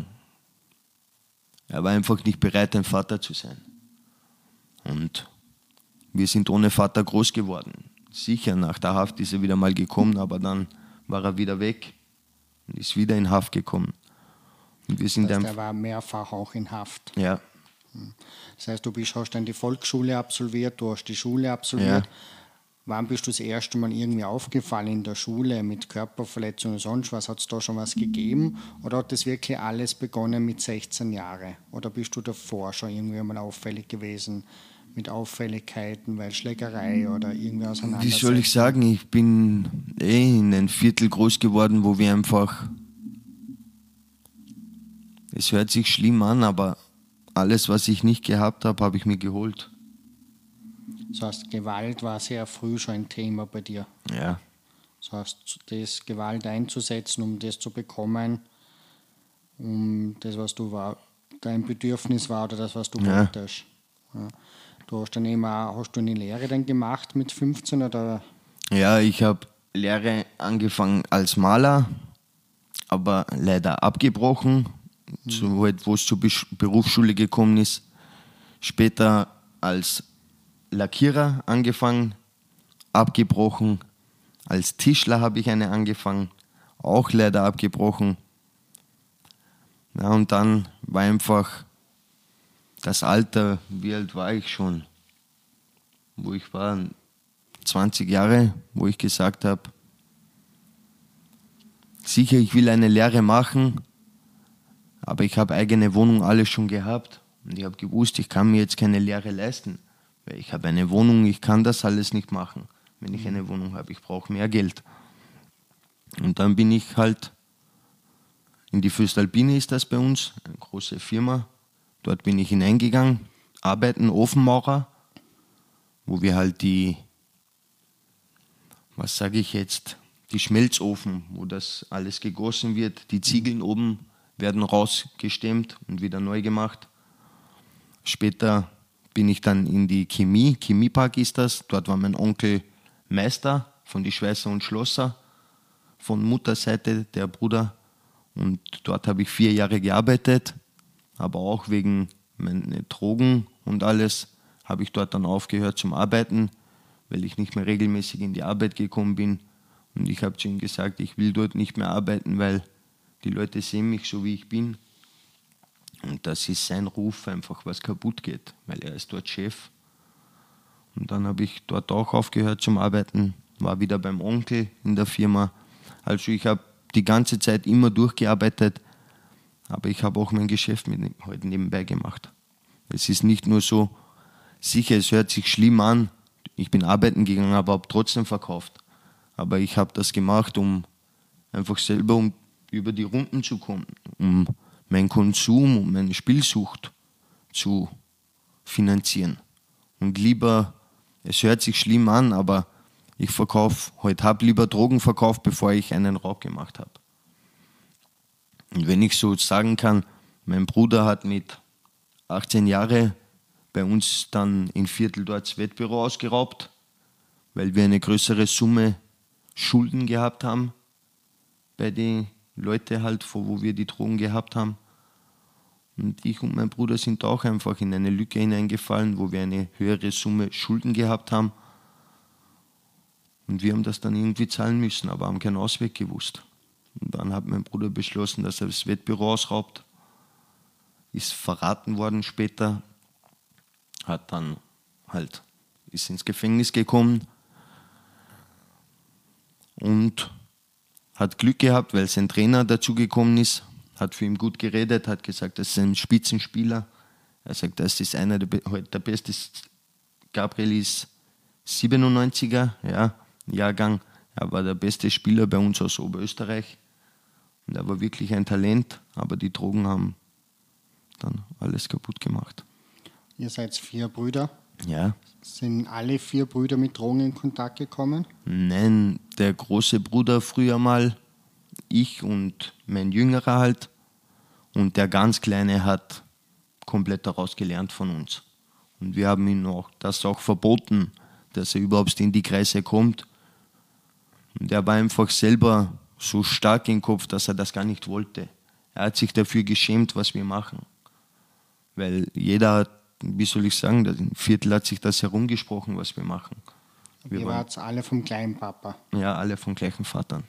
er war einfach nicht bereit, ein Vater zu sein. Und wir sind ohne Vater groß geworden. Sicher, nach der Haft ist er wieder mal gekommen, aber dann war er wieder weg und ist wieder in Haft gekommen. Und wir sind das heißt, ein... er war mehrfach auch in Haft. Ja. Das heißt, du bist, hast dann die Volksschule absolviert, du hast die Schule absolviert. Ja. Wann bist du das erste Mal irgendwie aufgefallen in der Schule mit Körperverletzungen und sonst was? Hat es da schon was gegeben? Oder hat das wirklich alles begonnen mit sechzehn Jahren? Oder bist du davor schon irgendwie mal auffällig gewesen mit Auffälligkeiten, weil Schlägerei oder irgendwie Auseinandersetzung? Wie soll ich sagen, ich bin eh in einem Viertel groß geworden, wo wir einfach... Es hört sich schlimm an, aber alles, was ich nicht gehabt habe, habe ich mir geholt. Das heißt, Gewalt war sehr früh schon ein Thema bei dir. Ja. Das heißt, das Gewalt einzusetzen, um das zu bekommen, um das, was du war, dein Bedürfnis war oder das, was du Ja. wolltest. Ja. Du hast dann eben auch, hast du eine Lehre dann gemacht mit fünfzehn oder? Ja, ich habe Lehre angefangen als Maler, aber leider abgebrochen, mhm. so halt, wo es zur Be- Berufsschule gekommen ist. Später als Lackierer angefangen, abgebrochen. Als Tischler habe ich eine angefangen, auch leider abgebrochen. Ja, und dann war einfach das Alter, wie alt war ich schon? Wo ich war, zwanzig Jahre, wo ich gesagt habe, sicher, ich will eine Lehre machen, aber ich habe eigene Wohnung, alles schon gehabt. Und ich habe gewusst, ich kann mir jetzt keine Lehre leisten. Weil ich habe eine Wohnung, ich kann das alles nicht machen, wenn ich eine Wohnung habe. Ich brauche mehr Geld. Und dann bin ich halt in die Fürstalpine, ist das bei uns, eine große Firma. Dort bin ich hineingegangen, arbeiten, Ofenmaurer, wo wir halt die, was sage ich jetzt, die Schmelzofen, wo das alles gegossen wird, die Ziegeln oben werden rausgestemmt und wieder neu gemacht. Später bin ich dann in die Chemie, Chemiepark ist das, dort war mein Onkel Meister von die Schweißer und Schlosser, von Mutterseite der Bruder, und dort habe ich vier Jahre gearbeitet, aber auch wegen meiner Drogen und alles habe ich dort dann aufgehört zum Arbeiten, weil ich nicht mehr regelmäßig in die Arbeit gekommen bin. Und ich habe zu ihm gesagt, ich will dort nicht mehr arbeiten, weil die Leute sehen mich so, wie ich bin. Und das ist sein Ruf einfach, was kaputt geht, weil er ist dort Chef. Und dann habe ich dort auch aufgehört zum Arbeiten, war wieder beim Onkel in der Firma. Also ich habe die ganze Zeit immer durchgearbeitet, aber ich habe auch mein Geschäft mit heute nebenbei gemacht. Es ist nicht nur so, sicher, es hört sich schlimm an, ich bin arbeiten gegangen, aber habe trotzdem verkauft. Aber ich habe das gemacht, um einfach selber um über die Runden zu kommen, um meinen Konsum, um meine Spielsucht zu finanzieren. Und lieber, es hört sich schlimm an, aber ich verkaufe, heute habe lieber Drogen verkauft, bevor ich einen Raub gemacht habe. Und wenn ich so sagen kann, mein Bruder hat mit achtzehn Jahren bei uns dann in Viertel dort das Wettbüro ausgeraubt, weil wir eine größere Summe Schulden gehabt haben bei den Leuten halt, wo wir die Drogen gehabt haben. Und ich und mein Bruder sind auch einfach in eine Lücke hineingefallen, wo wir eine höhere Summe Schulden gehabt haben. Und wir haben das dann irgendwie zahlen müssen, aber haben keinen Ausweg gewusst. Und dann hat mein Bruder beschlossen, dass er das Wettbüro ausraubt. Ist verraten worden später. Hat dann halt, ist ins Gefängnis gekommen. Und hat Glück gehabt, weil sein Trainer dazugekommen ist, hat für ihn gut geredet, hat gesagt, das ist ein Spitzenspieler. Er sagt, das ist einer der, heute der beste. Gabriel ist siebenundneunziger, ja, Jahrgang. Er war der beste Spieler bei uns aus Oberösterreich. Und er war wirklich ein Talent, aber die Drogen haben dann alles kaputt gemacht. Ihr seid vier Brüder. Ja. Sind alle vier Brüder mit Drogen in Kontakt gekommen? Nein, der große Bruder früher mal, ich und mein Jüngerer halt. Und der ganz Kleine hat komplett daraus gelernt von uns. Und wir haben ihm auch das auch verboten, dass er überhaupt in die Kreise kommt. Und er war einfach selber so stark im Kopf, dass er das gar nicht wollte. Er hat sich dafür geschämt, was wir machen. Weil jeder hat, wie soll ich sagen, im Viertel hat sich das herumgesprochen, was wir machen. Wir Ihr wart alle vom kleinen Papa. Ja, alle vom gleichen Vater.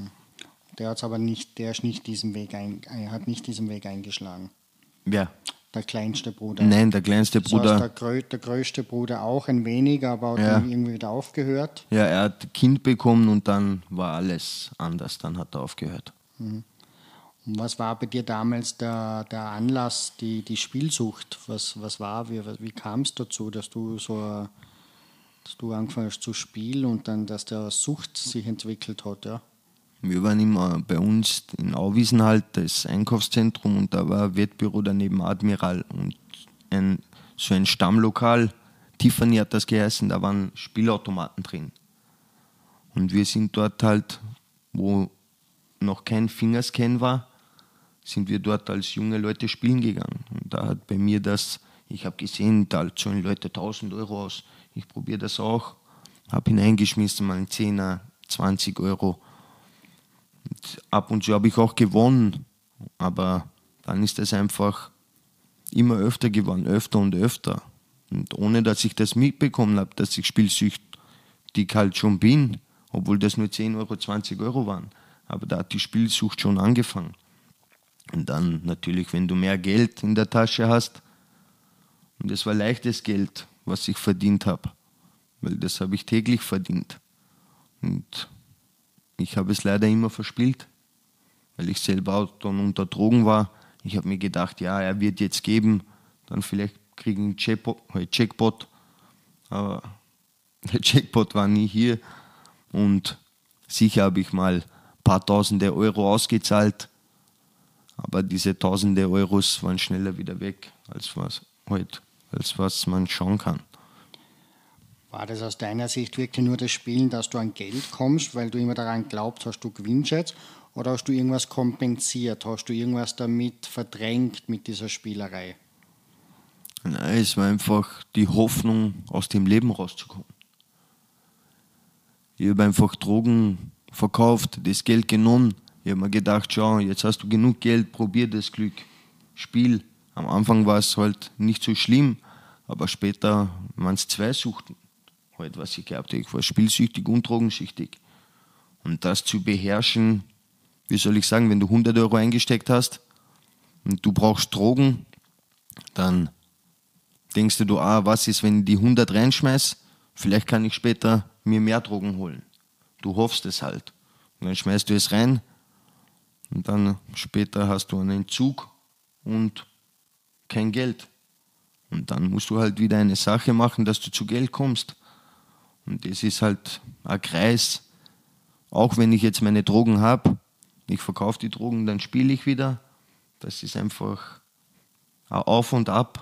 Der hat's aber nicht, der ist nicht diesen Weg ein, hat nicht diesen Weg eingeschlagen. Wer? Der kleinste Bruder. Nein, der kleinste Das Bruder. heißt, der, grö der größte Bruder auch ein wenig, aber hat Ja. dann irgendwie wieder aufgehört. Ja, er hat Kind bekommen und dann war alles anders. Dann hat er aufgehört. Mhm. Und was war bei dir damals der, der Anlass, die, die Spielsucht? Was, was war, wie, wie kam es dazu, dass du so dass du angefangen hast zu spielen und dann, dass der Sucht sich entwickelt hat, ja? Wir waren immer bei uns in Auwiesen halt, das Einkaufszentrum, und da war ein Wettbüro daneben Admiral und ein, so ein Stammlokal, Tiffany hat das geheißen, da waren Spielautomaten drin. Und wir sind dort halt, wo noch kein Fingerscan war, sind wir dort als junge Leute spielen gegangen. Und da hat bei mir das, ich habe gesehen, da zahlen Leute tausend Euro aus, ich probiere das auch, habe hineingeschmissen, mal einen Zehner, zwanzig Euro. Und ab und zu habe ich auch gewonnen, aber dann ist es einfach immer öfter geworden, öfter und öfter. Und ohne, dass ich das mitbekommen habe, dass ich spielsüchtig halt schon bin, obwohl das nur zehn Euro, zwanzig Euro waren. Aber da hat die Spielsucht schon angefangen. Und dann natürlich, wenn du mehr Geld in der Tasche hast, und es war leichtes Geld, was ich verdient habe, weil das habe ich täglich verdient. Und ich habe es leider immer verspielt, weil ich selber auch dann unter Drogen war. Ich habe mir gedacht, ja, er wird jetzt geben, dann vielleicht kriege ich einen Jackpot. Aber der Jackpot war nie hier. Und sicher habe ich mal ein paar Tausende Euro ausgezahlt, aber diese Tausende Euros waren schneller wieder weg, als was, halt, als was man schauen kann. War das aus deiner Sicht wirklich nur das Spielen, dass du an Geld kommst, weil du immer daran glaubt hast, du gewinnst jetzt? Oder hast du irgendwas kompensiert? Hast du irgendwas damit verdrängt mit dieser Spielerei? Nein, es war einfach die Hoffnung, aus dem Leben rauszukommen. Ich habe einfach Drogen verkauft, das Geld genommen. Ich habe mir gedacht, schau, jetzt hast du genug Geld, probier das Glück, spiel. Am Anfang war es halt nicht so schlimm, Aber später waren es zwei Suchten, halt, was ich gehabt habe. Ich war spielsüchtig und drogensüchtig. Und das zu beherrschen, wie soll ich sagen, wenn du hundert Euro eingesteckt hast und du brauchst Drogen, dann denkst du, ah, was ist, wenn ich die hundert reinschmeiß, vielleicht kann ich später mir mehr Drogen holen. Du hoffst es halt. Und dann schmeißt du es rein und dann später hast du einen Entzug und kein Geld. Und dann musst du halt wieder eine Sache machen, dass du zu Geld kommst. Und das ist halt ein Kreis. Auch wenn ich jetzt meine Drogen habe, ich verkaufe die Drogen, dann spiele ich wieder. Das ist einfach ein Auf und Ab.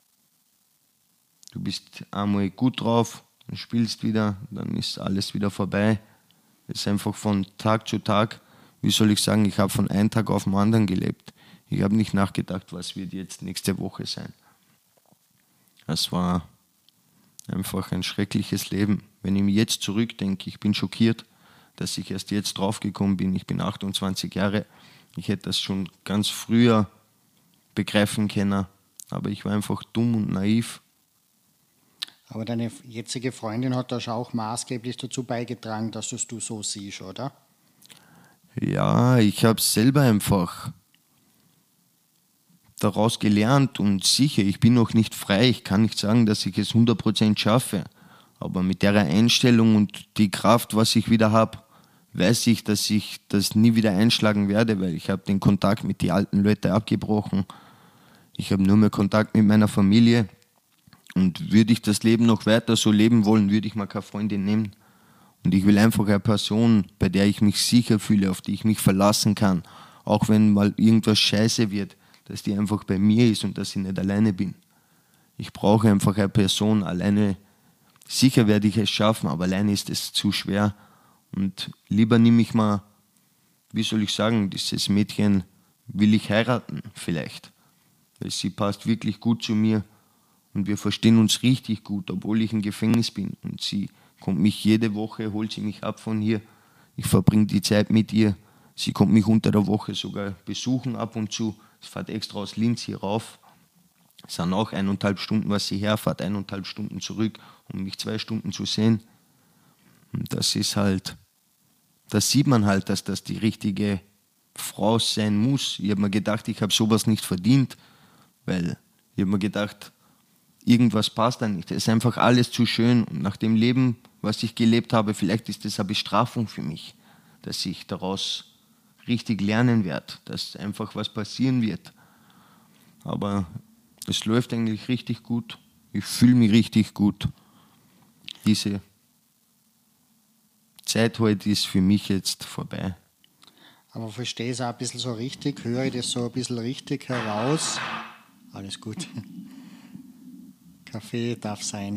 Du bist einmal gut drauf, dann spielst wieder, dann ist alles wieder vorbei. Es ist einfach von Tag zu Tag, wie soll ich sagen, ich habe von einem Tag auf den anderen gelebt. Ich habe nicht nachgedacht, was wird jetzt nächste Woche sein. Es war einfach ein schreckliches Leben. Wenn ich mir jetzt zurückdenke, ich bin schockiert, dass ich erst jetzt draufgekommen bin. Ich bin achtundzwanzig Jahre. Ich hätte das schon ganz früher begreifen können, aber ich war einfach dumm und naiv. Aber deine jetzige Freundin hat da schon auch maßgeblich dazu beigetragen, dass du es du so siehst, oder? Ja, ich habe selber einfach daraus gelernt und sicher, ich bin noch nicht frei. Ich kann nicht sagen, dass ich es hundert Prozent schaffe. Aber mit der Einstellung und die Kraft, was ich wieder habe, weiß ich, dass ich das nie wieder einschlagen werde, weil ich habe den Kontakt mit den alten Leuten abgebrochen. Ich habe nur mehr Kontakt mit meiner Familie. Und würde ich das Leben noch weiter so leben wollen, würde ich mal keine Freundin nehmen. Und ich will einfach eine Person, bei der ich mich sicher fühle, auf die ich mich verlassen kann. Auch wenn mal irgendwas scheiße wird, dass die einfach bei mir ist und dass ich nicht alleine bin. Ich brauche einfach eine Person. Alleine, sicher werde ich es schaffen, aber alleine ist es zu schwer. Und lieber nehme ich mal, wie soll ich sagen, dieses Mädchen will ich heiraten vielleicht. Weil sie passt wirklich gut zu mir. Und wir verstehen uns richtig gut, obwohl ich im Gefängnis bin. Und sie kommt mich jede Woche, holt sie mich ab von hier. Ich verbringe die Zeit mit ihr. Sie kommt mich unter der Woche sogar besuchen ab und zu. Es fährt extra aus Linz hier rauf. Es sind auch eineinhalb Stunden, was sie herfährt, eineinhalb Stunden zurück, um mich zwei Stunden zu sehen. Und das ist halt, das sieht man halt, dass das die richtige Frau sein muss. Ich habe mir gedacht, ich habe sowas nicht verdient, weil ich habe mir gedacht, irgendwas passt da nicht. Es ist einfach alles zu schön. Und nach dem Leben, was ich gelebt habe, vielleicht ist das eine Bestrafung für mich, dass ich daraus richtig lernen werde, dass einfach was passieren wird. Aber es läuft eigentlich richtig gut. Ich fühle mich richtig gut. Diese Zeit heute ist für mich jetzt vorbei. Aber verstehe es auch ein bisschen so richtig, höre ich das so ein bisschen richtig heraus. Alles gut. Kaffee darf sein.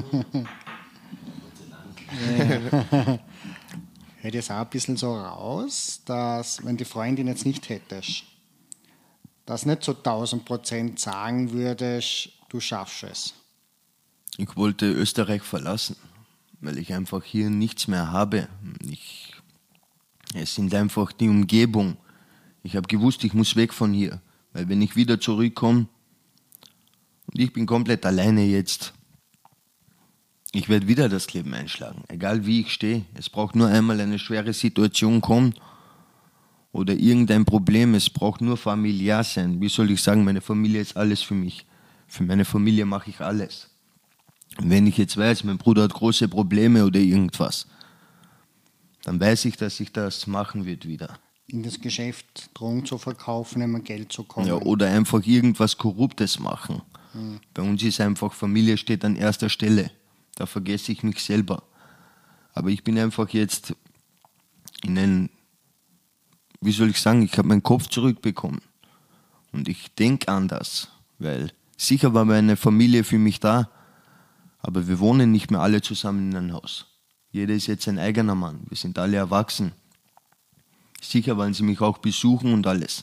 Hört es auch ein bisschen so raus, dass, wenn die Freundin jetzt nicht hättest, dass nicht so tausend Prozent sagen würdest, du schaffst es. Ich wollte Österreich verlassen, weil ich einfach hier nichts mehr habe. Ich, es sind einfach die Umgebung. Ich habe gewusst, ich muss weg von hier, weil wenn ich wieder zurückkomme, und ich bin komplett alleine jetzt. Ich werde wieder das Leben einschlagen, egal wie ich stehe. Es braucht nur einmal eine schwere Situation kommen oder irgendein Problem. Es braucht nur familiär sein. Wie soll ich sagen, meine Familie ist alles für mich. Für meine Familie mache ich alles. Und wenn ich jetzt weiß, mein Bruder hat große Probleme oder irgendwas, dann weiß ich, dass ich das machen wird wieder. In das Geschäft Drogen zu verkaufen, um an Geld zu kommen. Ja, oder einfach irgendwas Korruptes machen. Hm. Bei uns ist einfach, Familie steht an erster Stelle. Da vergesse ich mich selber. Aber ich bin einfach jetzt in ein, wie soll ich sagen, ich habe meinen Kopf zurückbekommen. Und ich denke anders, weil sicher war meine Familie für mich da, aber wir wohnen nicht mehr alle zusammen in einem Haus. Jeder ist jetzt ein eigener Mann. Wir sind alle erwachsen. Sicher wollen sie mich auch besuchen und alles.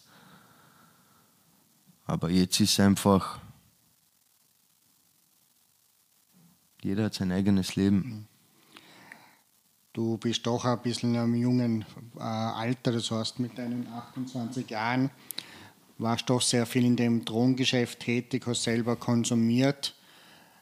Aber jetzt ist einfach, jeder hat sein eigenes Leben. Du bist doch ein bisschen im jungen äh, Alter, das heißt mit deinen achtundzwanzig Jahren warst doch sehr viel in dem Drogengeschäft tätig, hast selber konsumiert.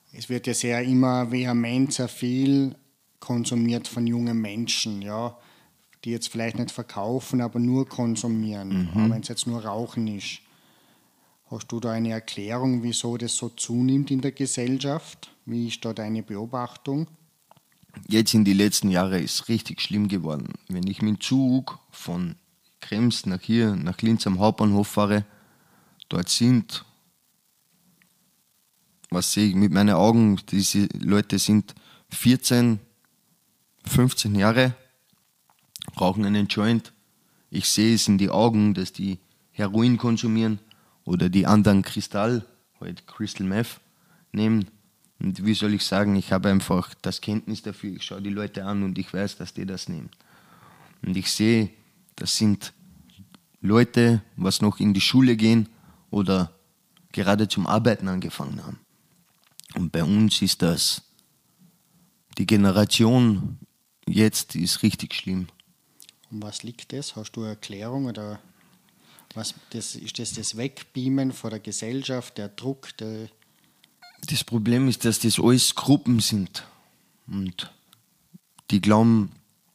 Es wird ja sehr immer vehement, sehr viel konsumiert von jungen Menschen, ja, die jetzt vielleicht nicht verkaufen, aber nur konsumieren, Mhm. wenn es jetzt nur Rauchen ist. Hast du da eine Erklärung, wieso das so zunimmt in der Gesellschaft? Wie ist da deine Beobachtung? Jetzt in den letzten Jahren ist es richtig schlimm geworden. Wenn ich mit dem Zug von Krems nach hier, nach Linz am Hauptbahnhof fahre, dort sind, was sehe ich mit meinen Augen, diese Leute sind vierzehn, fünfzehn Jahre, rauchen einen Joint. Ich sehe es in die Augen, dass die Heroin konsumieren oder die anderen Kristall, halt Crystal Meth, nehmen. Und wie soll ich sagen, ich habe einfach das Kenntnis dafür, ich schaue die Leute an und ich weiß, dass die das nehmen. Und ich sehe, das sind Leute, was noch in die Schule gehen oder gerade zum Arbeiten angefangen haben. Und bei uns ist das, die Generation jetzt ist richtig schlimm. Und was liegt das? Hast du eine Erklärung oder was das, ist das das Wegbeamen von der Gesellschaft, der Druck, der Das Problem ist, dass das alles Gruppen sind. Und die glauben,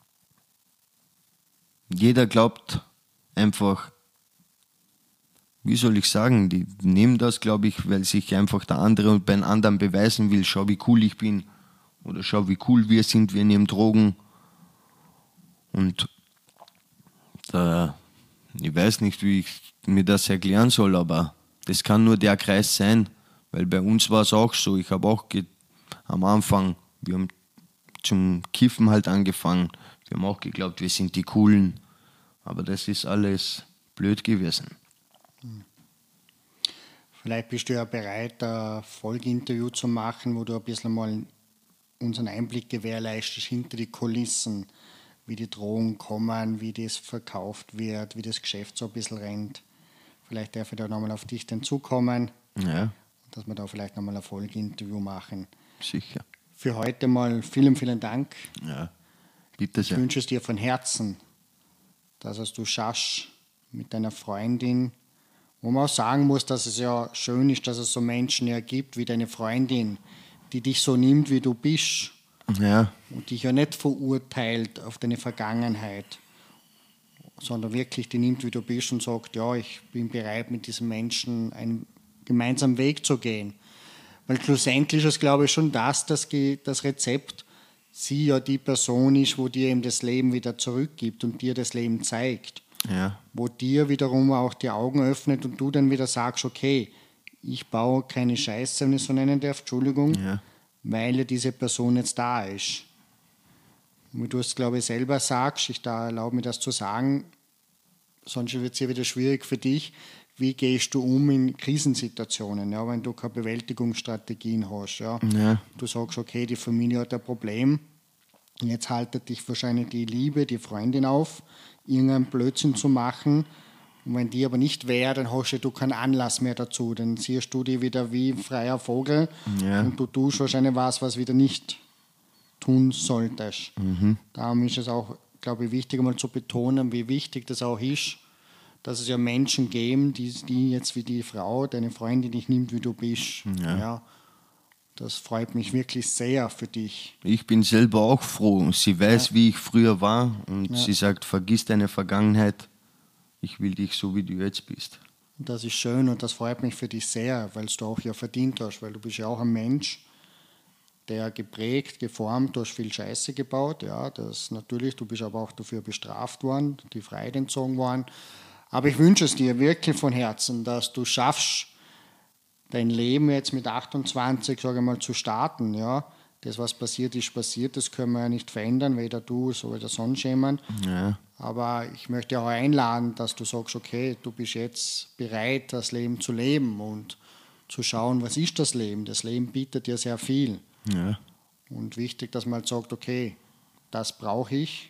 jeder glaubt einfach, wie soll ich sagen, die nehmen das, glaube ich, weil sich einfach der andere bei den anderen beweisen will, schau wie cool ich bin oder schau wie cool wir sind, wir nehmen Drogen. Und da, ich weiß nicht, wie ich mir das erklären soll, aber das kann nur der Kreis sein, weil bei uns war es auch so, ich habe auch ge- am Anfang, wir haben zum Kiffen halt angefangen, wir haben auch geglaubt, wir sind die Coolen, aber das ist alles blöd gewesen. Vielleicht bist du ja bereit, ein Folgeinterview zu machen, wo du ein bisschen mal unseren Einblick gewährleistest hinter die Kulissen, wie die Drogen kommen, wie das verkauft wird, wie das Geschäft so ein bisschen rennt. Vielleicht darf ich da nochmal auf dich hinzukommen, Ja, dass wir da vielleicht nochmal ein Folgeinterview machen. sicher. Für heute mal vielen, vielen Dank. Ja, bitte Ich sehr. wünsche es dir von Herzen, dass es du schaffst mit deiner Freundin, wo man auch sagen muss, dass es ja schön ist, dass es so Menschen ja gibt wie deine Freundin, die dich so nimmt, wie du bist Ja, und dich ja nicht verurteilt auf deine Vergangenheit, sondern wirklich die nimmt, wie du bist und sagt, ja, ich bin bereit, mit diesem Menschen einen gemeinsamen Weg zu gehen. Weil schlussendlich ist es, glaube ich, schon das, dass das Rezept, sie ja die Person ist, wo dir eben das Leben wieder zurückgibt und dir das Leben zeigt. ja, Wo dir wiederum auch die Augen öffnet und du dann wieder sagst, okay, ich baue keine Scheiße, wenn ich so nennen darf, Entschuldigung, ja, weil ja diese Person jetzt da ist. Und wie du es, glaube ich, selber sagst, ich da erlaube mir das zu sagen, sonst wird es ja wieder schwierig für dich, wie gehst du um in Krisensituationen, ja, wenn du keine Bewältigungsstrategien hast. Ja. ja, Du sagst, okay, die Familie hat ein Problem, jetzt haltet dich wahrscheinlich die Liebe, die Freundin auf, irgendeinen Blödsinn zu machen. Und wenn die aber nicht wäre, dann hast du keinen Anlass mehr dazu. Dann siehst du die wieder wie ein freier Vogel Ja. und du tust wahrscheinlich was, was wieder nicht tun solltest. Mhm. Darum ist es auch, glaube ich, wichtig, mal zu betonen, wie wichtig das auch ist, dass es ja Menschen geben, die, die jetzt wie die Frau, deine Freundin, dich nimmt, wie du bist. Ja. Ja, das freut mich wirklich sehr für dich. Ich bin selber auch froh. Sie weiß, wie ich früher war und Ja. sie sagt, vergiss deine Vergangenheit. Ich will dich so, wie du jetzt bist. Und das ist schön und das freut mich für dich sehr, weil du auch ja verdient hast, weil du bist ja auch ein Mensch, der geprägt, geformt, du hast viel Scheiße gebaut, ja, das natürlich, du bist aber auch dafür bestraft worden, die Freiheit entzogen worden. Aber ich wünsche es dir wirklich von Herzen, dass du schaffst, dein Leben jetzt mit achtundzwanzig, sage ich mal, zu starten, ja. Das, was passiert ist, passiert, das können wir ja nicht verändern, weder du, so weder sonst jemand. Ja, Aber ich möchte auch einladen, dass du sagst, okay, du bist jetzt bereit, das Leben zu leben und zu schauen, was ist das Leben. Das Leben bietet dir sehr viel. ja, Und wichtig, dass man halt sagt, okay, das brauche ich.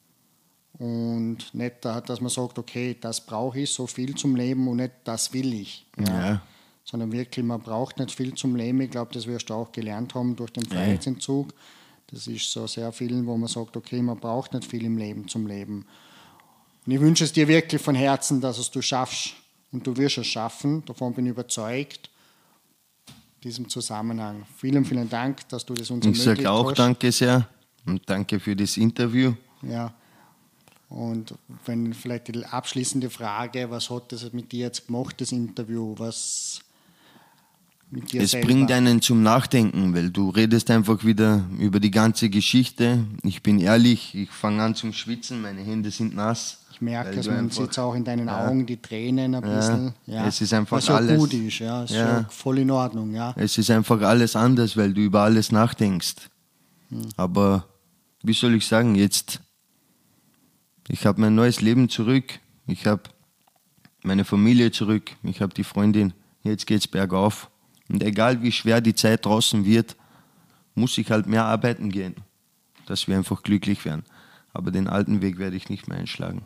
Und nicht, dass man sagt, okay, das brauche ich, so viel zum Leben und nicht, das will ich. ja, Sondern wirklich, man braucht nicht viel zum Leben. Ich glaube, das wirst du auch gelernt haben durch den Freiheitsentzug. Das ist so sehr viel, wo man sagt, okay, man braucht nicht viel im Leben zum Leben. Und ich wünsche es dir wirklich von Herzen, dass es du schaffst. Und du wirst es schaffen, davon bin ich überzeugt. diesem Zusammenhang. Vielen, vielen Dank, dass du das uns ermöglicht hast. Ich sage auch hast. Danke sehr und danke für das Interview. Ja. Und wenn vielleicht die abschließende Frage, was hat das mit dir jetzt gemacht, das Interview? Was mit dir es selber? bringt einen zum Nachdenken, weil du redest einfach wieder über die ganze Geschichte. Ich bin ehrlich, ich fange an zum Schwitzen, meine Hände sind nass. Ich merke es, man sieht es auch in deinen ja. Augen, die Tränen ein bisschen. Ja, ja. Es ist einfach was ja alles. gut ist, ja, ist ja. schon voll in Ordnung. Ja. Es ist einfach alles anders, weil du über alles nachdenkst. Hm. Aber wie soll ich sagen, jetzt, ich habe mein neues Leben zurück, ich habe meine Familie zurück, ich habe die Freundin, jetzt geht es bergauf. Und egal wie schwer die Zeit draußen wird, muss ich halt mehr arbeiten gehen, dass wir einfach glücklich werden. Aber den alten Weg werde ich nicht mehr einschlagen.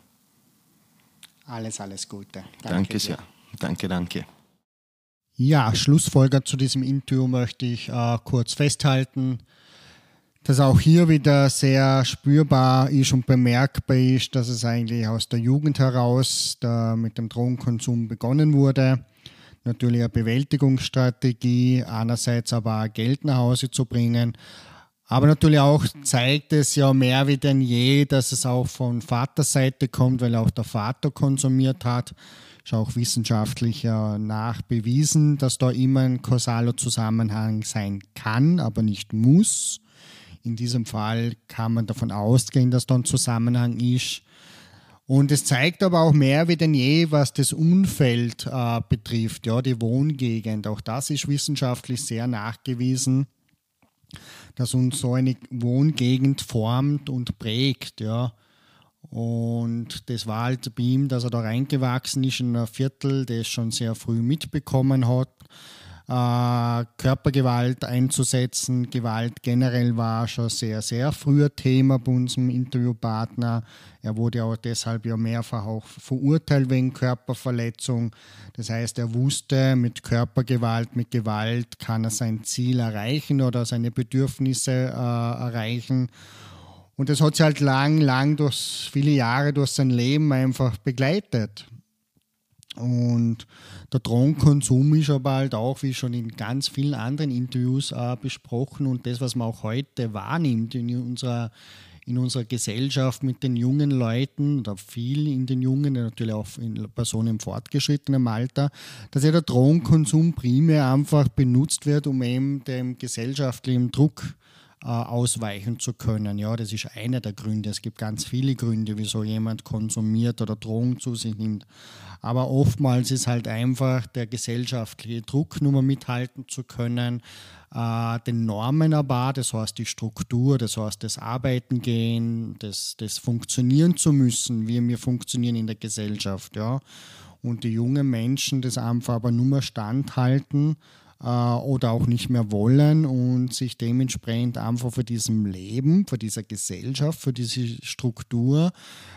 Alles, alles Gute. Danke, danke sehr. Danke, danke. Ja, Schlussfolger zu diesem Interview möchte ich äh, kurz festhalten, dass auch hier wieder sehr spürbar ist und bemerkbar ist, dass es eigentlich aus der Jugend heraus da mit dem Drogenkonsum begonnen wurde. Natürlich eine Bewältigungsstrategie, einerseits aber auch Geld nach Hause zu bringen. Aber natürlich auch zeigt es ja mehr wie denn je, dass es auch von Vaterseite kommt, weil auch der Vater konsumiert hat. Ist auch wissenschaftlich ja nachbewiesen, dass da immer ein kausaler Zusammenhang sein kann, aber nicht muss. In diesem Fall kann man davon ausgehen, dass da ein Zusammenhang ist. Und es zeigt aber auch mehr wie denn je, was das Umfeld äh, betrifft, ja, die Wohngegend. Auch das ist wissenschaftlich sehr nachgewiesen, dass uns so eine Wohngegend formt und prägt, ja. Und das war halt bei ihm, dass er da reingewachsen ist in ein Viertel, das schon sehr früh mitbekommen hat, äh, Körpergewalt einzusetzen. Gewalt generell war schon sehr, sehr früher Thema bei unserem Interviewpartner. Er wurde auch deshalb ja mehrfach auch verurteilt wegen Körperverletzung. Das heißt, er wusste, mit Körpergewalt, mit Gewalt kann er sein Ziel erreichen oder seine Bedürfnisse äh, erreichen. Und das hat sich halt lang, lang durch viele Jahre durch sein Leben einfach begleitet. Und der Drogenkonsum ist aber halt auch, wie schon in ganz vielen anderen Interviews äh, besprochen, und das, was man auch heute wahrnimmt in unserer, in unserer Gesellschaft mit den jungen Leuten, oder viel in den Jungen, natürlich auch in Personen im fortgeschrittenen Alter, dass ja der Drogenkonsum primär einfach benutzt wird, um eben dem gesellschaftlichen Druck ausweichen zu können. Ja, das ist einer der Gründe. Es gibt ganz viele Gründe, wieso jemand konsumiert oder Drogen zu sich nimmt. Aber oftmals ist halt einfach der gesellschaftliche Druck, nur mal mithalten zu können, äh, den Normen aber, das heißt die Struktur, das heißt das Arbeiten gehen, das, das funktionieren zu müssen, wie wir funktionieren in der Gesellschaft. Ja. Und die jungen Menschen das einfach aber nur mehr standhalten, oder auch nicht mehr wollen und sich dementsprechend einfach für diesem Leben, für dieser Gesellschaft, für diese Struktur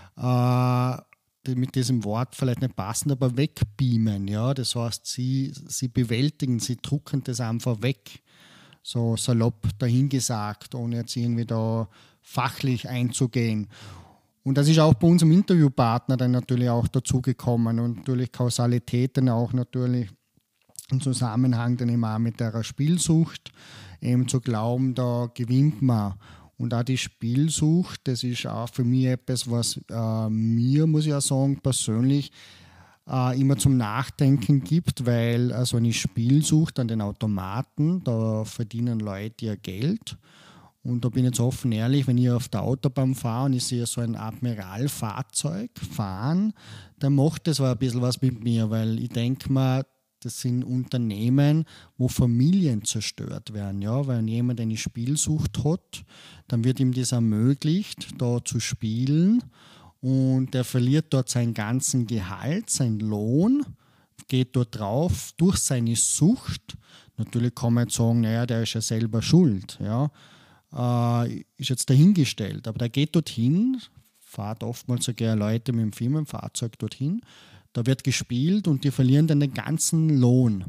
äh, mit diesem Wort vielleicht nicht passend, aber wegbeamen. Ja? Das heißt, sie, sie bewältigen, sie drucken das einfach weg, so salopp dahingesagt, ohne jetzt irgendwie da fachlich einzugehen. Und das ist auch bei unserem Interviewpartner dann natürlich auch dazugekommen und natürlich Kausalität dann auch natürlich im Zusammenhang dann eben auch mit der Spielsucht, eben zu glauben, da gewinnt man. Und auch die Spielsucht, das ist auch für mich etwas, was äh, mir, muss ich auch sagen, persönlich äh, immer zum Nachdenken gibt, weil äh, so eine Spielsucht an den Automaten, da verdienen Leute ihr Geld. Und da bin ich jetzt offen ehrlich, wenn ich auf der Autobahn fahre und ich sehe so ein Admiralfahrzeug fahren, dann macht das ein bisschen was mit mir, weil ich denke mir, das sind Unternehmen, wo Familien zerstört werden. Ja? Wenn jemand eine Spielsucht hat, dann wird ihm das ermöglicht, da zu spielen, und er verliert dort seinen ganzen Gehalt, seinen Lohn, geht dort drauf durch seine Sucht. Natürlich kann man jetzt sagen, naja, der ist ja selber schuld. Ja? Äh, ist jetzt dahingestellt. Aber der geht dorthin, fährt oftmals sogar Leute mit dem Firmenfahrzeug dorthin, da wird gespielt und die verlieren dann den ganzen Lohn.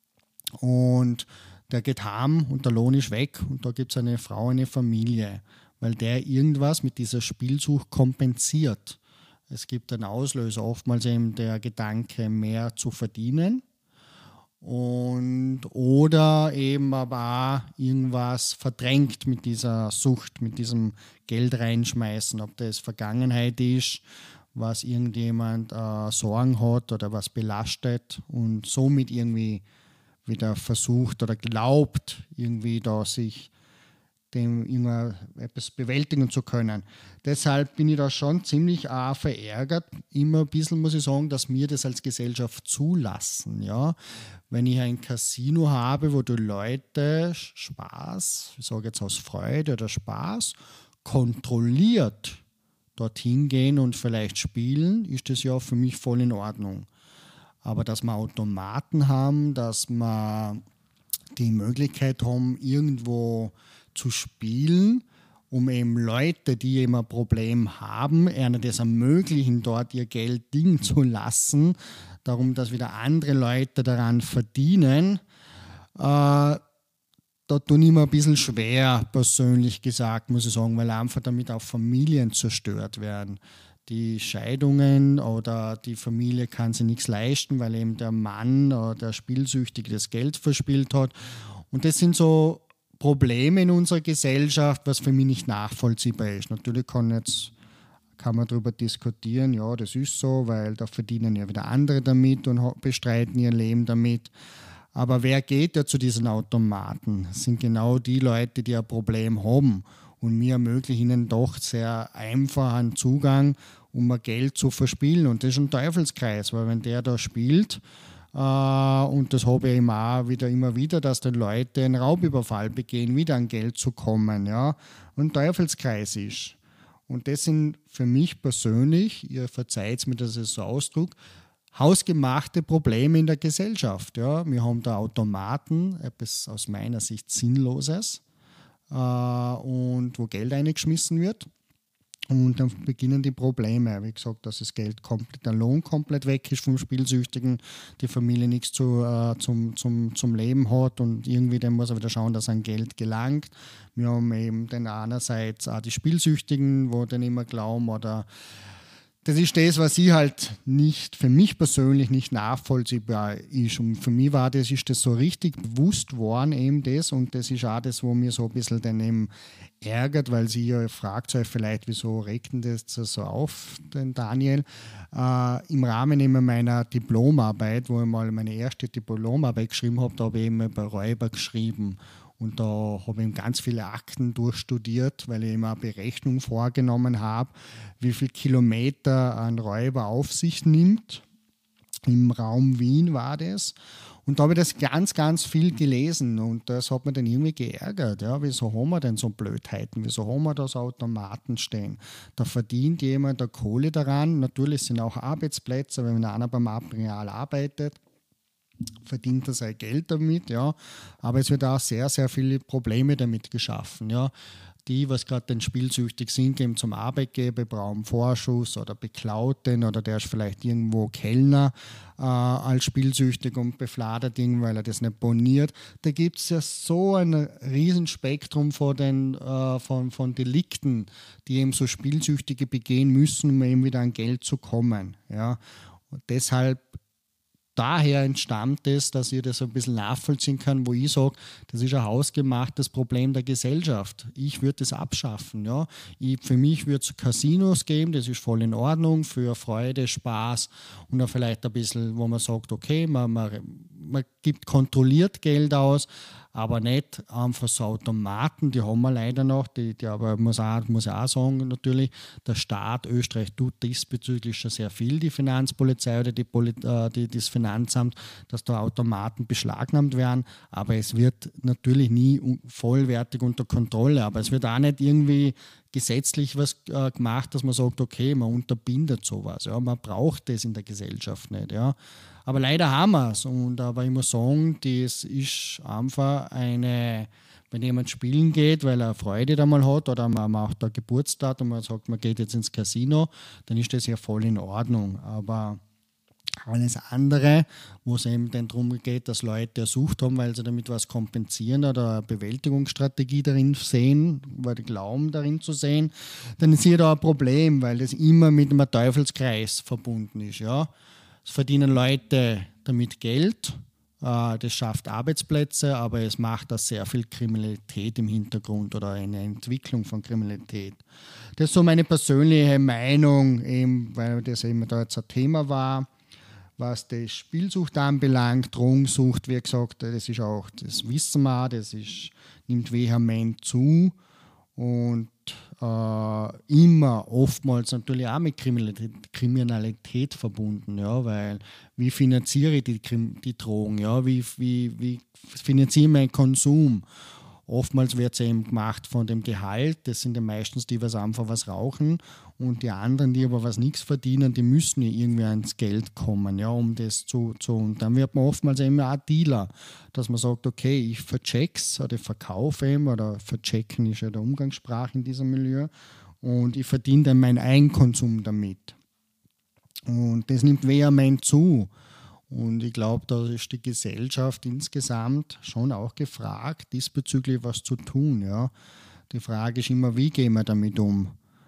Und der geht heim und der Lohn ist weg und da gibt es eine Frau, eine Familie, weil der irgendwas mit dieser Spielsucht kompensiert. Es gibt einen Auslöser, oftmals eben der Gedanke, mehr zu verdienen. Und, oder eben aber auch irgendwas verdrängt mit dieser Sucht, mit diesem Geld reinschmeißen, ob das Vergangenheit ist, was irgendjemand äh, Sorgen hat oder was belastet und somit irgendwie wieder versucht oder glaubt, irgendwie da sich dem immer etwas bewältigen zu können. Deshalb bin ich da schon ziemlich auch verärgert. Immer ein bisschen muss ich sagen, dass wir das als Gesellschaft zulassen. Ja? Wenn ich ein Casino habe, wo die Leute Spaß, ich sage jetzt aus Freude oder Spaß, kontrolliert dorthin gehen und vielleicht spielen, ist das ja für mich voll in Ordnung. Aber dass wir Automaten haben, dass wir die Möglichkeit haben, irgendwo zu spielen, um eben Leute, die eben ein Problem haben, ihnen das ermöglichen, dort ihr Geld liegen zu lassen, darum, dass wieder andere Leute daran verdienen, äh, da tue ich mir ein bisschen schwer, persönlich gesagt, muss ich sagen, weil einfach damit auch Familien zerstört werden. Die Scheidungen oder die Familie kann sich nichts leisten, weil eben der Mann oder der Spielsüchtige das Geld verspielt hat. Und das sind so Probleme in unserer Gesellschaft, was für mich nicht nachvollziehbar ist. Natürlich kann, jetzt, kann man darüber diskutieren, ja, das ist so, weil da verdienen ja wieder andere damit und bestreiten ihr Leben damit. Aber wer geht ja zu diesen Automaten? Das sind genau die Leute, die ein Problem haben. Und wir ermöglichen ihnen doch sehr einfachen Zugang, um ein Geld zu verspielen. Und das ist ein Teufelskreis, weil wenn der da spielt, Uh, und das habe ich eben auch wieder, immer wieder, dass die Leute einen Raubüberfall begehen, wieder an Geld zu kommen, ja, und ein Teufelskreis ist. Und das sind für mich persönlich, ihr verzeiht mir, dass ich so Ausdruck, hausgemachte Probleme in der Gesellschaft. Ja. Wir haben da Automaten, etwas aus meiner Sicht Sinnloses, uh, und wo Geld eingeschmissen wird. Und dann beginnen die Probleme. Wie gesagt, dass das Geld komplett, der Lohn komplett weg ist vom Spielsüchtigen, die Familie nichts zu, äh, zum, zum, zum Leben hat und irgendwie dann muss er wieder schauen, dass er an Geld gelangt. Wir haben eben dann einerseits auch die Spielsüchtigen, wo dann immer glauben, oder das ist das, was ich halt nicht, für mich persönlich nicht nachvollziehbar ist. Und für mich war das, ist das so richtig bewusst worden, eben das. Und das ist auch das, wo mir so ein bisschen dann eben ärgert, weil sie ja fragt euch vielleicht, wieso regt denn das so auf, den Daniel? Äh, Im Rahmen eben meiner Diplomarbeit, wo ich mal meine erste Diplomarbeit geschrieben habe, da habe ich eben über Räuber geschrieben. Und da habe ich ganz viele Akten durchstudiert, weil ich immer eine Berechnung vorgenommen habe, wie viele Kilometer ein Räuber auf sich nimmt. Im Raum Wien war das. Und da habe ich das ganz, ganz viel gelesen und das hat mich dann irgendwie geärgert. Ja, wieso haben wir denn so Blödheiten? Wieso haben wir da so Automaten stehen? Da verdient jemand der Kohle daran. Natürlich sind auch Arbeitsplätze, wenn einer beim Areal arbeitet, verdient er sein Geld damit, ja. Aber es wird auch sehr, sehr viele Probleme damit geschaffen, ja. Die, was gerade den spielsüchtig sind, gehen zum Arbeitgeber, brauchen Vorschuss oder beklauten oder der ist vielleicht irgendwo Kellner äh, als spielsüchtig und befladert ihn, weil er das nicht boniert. Da gibt es ja so ein Riesenspektrum von, den, äh, von, von Delikten, die eben so Spielsüchtige begehen müssen, um eben wieder an Geld zu kommen, ja. Und deshalb daher entstammt es, dass ihr das ein bisschen nachvollziehen kann, wo ich sage, das ist ein hausgemachtes Problem der Gesellschaft. Ich würde das abschaffen. Ja. Ich, für mich würde es Casinos geben, das ist voll in Ordnung, für Freude, Spaß und dann vielleicht ein bisschen, wo man sagt, okay, man, man, man gibt kontrolliert Geld aus, aber nicht einfach so Automaten, die haben wir leider noch, die, die aber muss auch, muss auch sagen, natürlich, der Staat Österreich tut diesbezüglich schon sehr viel, die Finanzpolizei oder die, äh, die, das Finanzamt, dass da Automaten beschlagnahmt werden, aber es wird natürlich nie vollwertig unter Kontrolle, aber es wird auch nicht irgendwie gesetzlich was äh, gemacht, dass man sagt, okay, man unterbindet sowas. Ja, man braucht das in der Gesellschaft nicht. Ja. Aber leider haben wir es. Und aber ich muss sagen, das ist einfach eine, wenn jemand spielen geht, weil er Freude da mal hat oder man macht da Geburtstag und man sagt, man geht jetzt ins Casino, dann ist das ja voll in Ordnung. Aber alles andere, wo es eben dann darum geht, dass Leute ersucht haben, weil sie damit was kompensieren oder eine Bewältigungsstrategie darin sehen, weil die glauben, darin zu sehen, dann ist hier da ein Problem, weil das immer mit einem Teufelskreis verbunden ist. Ja. Es verdienen Leute damit Geld, äh, das schafft Arbeitsplätze, aber es macht da sehr viel Kriminalität im Hintergrund oder eine Entwicklung von Kriminalität. Das ist so meine persönliche Meinung, eben, weil das eben da jetzt ein Thema war. Was die Spielsucht anbelangt, Drogensucht, wie gesagt, das ist auch, das wissen wir, das ist, nimmt vehement zu und äh, immer, oftmals natürlich auch mit Kriminalität, Kriminalität verbunden, ja, weil wie finanziere ich die, die Drogen, ja, wie, wie, wie finanziere ich meinen Konsum? Oftmals wird es eben gemacht von dem Gehalt, das sind ja meistens die, was einfach was rauchen und die anderen, die aber was nichts verdienen, die müssen ja irgendwie ans Geld kommen, ja, um das zu, zu und dann wird man oftmals eben auch Dealer, dass man sagt, okay, ich vercheck's oder verkaufe eben oder verchecken ist ja der Umgangssprache in diesem Milieu und ich verdiene dann meinen Eigenkonsum damit und das nimmt vehement zu. Und ich glaube, da ist die Gesellschaft insgesamt schon auch gefragt, diesbezüglich was zu tun. Ja. Die Frage ist immer, wie gehen wir damit um?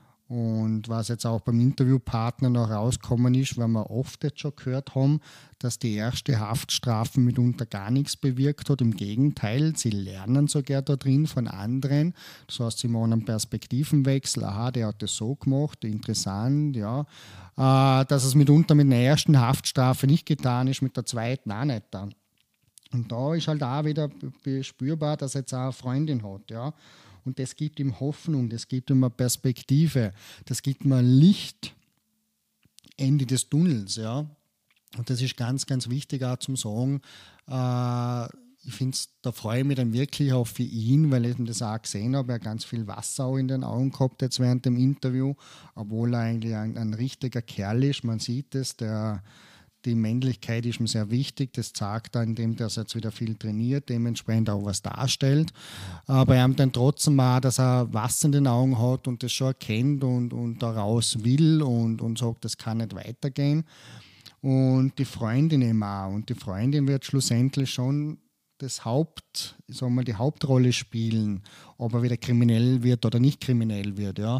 Und was jetzt auch beim Interviewpartner noch rausgekommen ist, weil wir oft jetzt schon gehört haben, dass die erste Haftstrafe mitunter gar nichts bewirkt hat. Im Gegenteil, sie lernen sogar da drin von anderen. Das heißt, sie machen einen Perspektivenwechsel. Aha, der hat das so gemacht, interessant, ja. Äh, dass es mitunter mit einer ersten Haftstrafe nicht getan ist, mit der zweiten auch nicht dann. Und da ist halt auch wieder spürbar, dass er jetzt auch eine Freundin hat, ja. Und das gibt ihm Hoffnung, das gibt ihm eine Perspektive, das gibt ihm ein Licht, Ende des Tunnels. Ja. Und das ist ganz, ganz wichtig auch zum Sagen. Äh, ich finde, da freue ich mich dann wirklich auch für ihn, weil ich das auch gesehen habe. Er hat ganz viel Wasser auch in den Augen gehabt jetzt während dem Interview, obwohl er eigentlich ein, ein richtiger Kerl ist. Man sieht es, der die Männlichkeit ist ihm sehr wichtig, das zeigt er, indem er jetzt wieder viel trainiert, dementsprechend auch was darstellt. Aber er hat dann trotzdem auch, dass er Wasser in den Augen hat und das schon erkennt und, und daraus will und, und sagt, das kann nicht weitergehen. Und die Freundin eben auch. Und die Freundin wird schlussendlich schon das Haupt, ich sag mal, die Hauptrolle spielen, ob er wieder kriminell wird oder nicht kriminell wird, ja.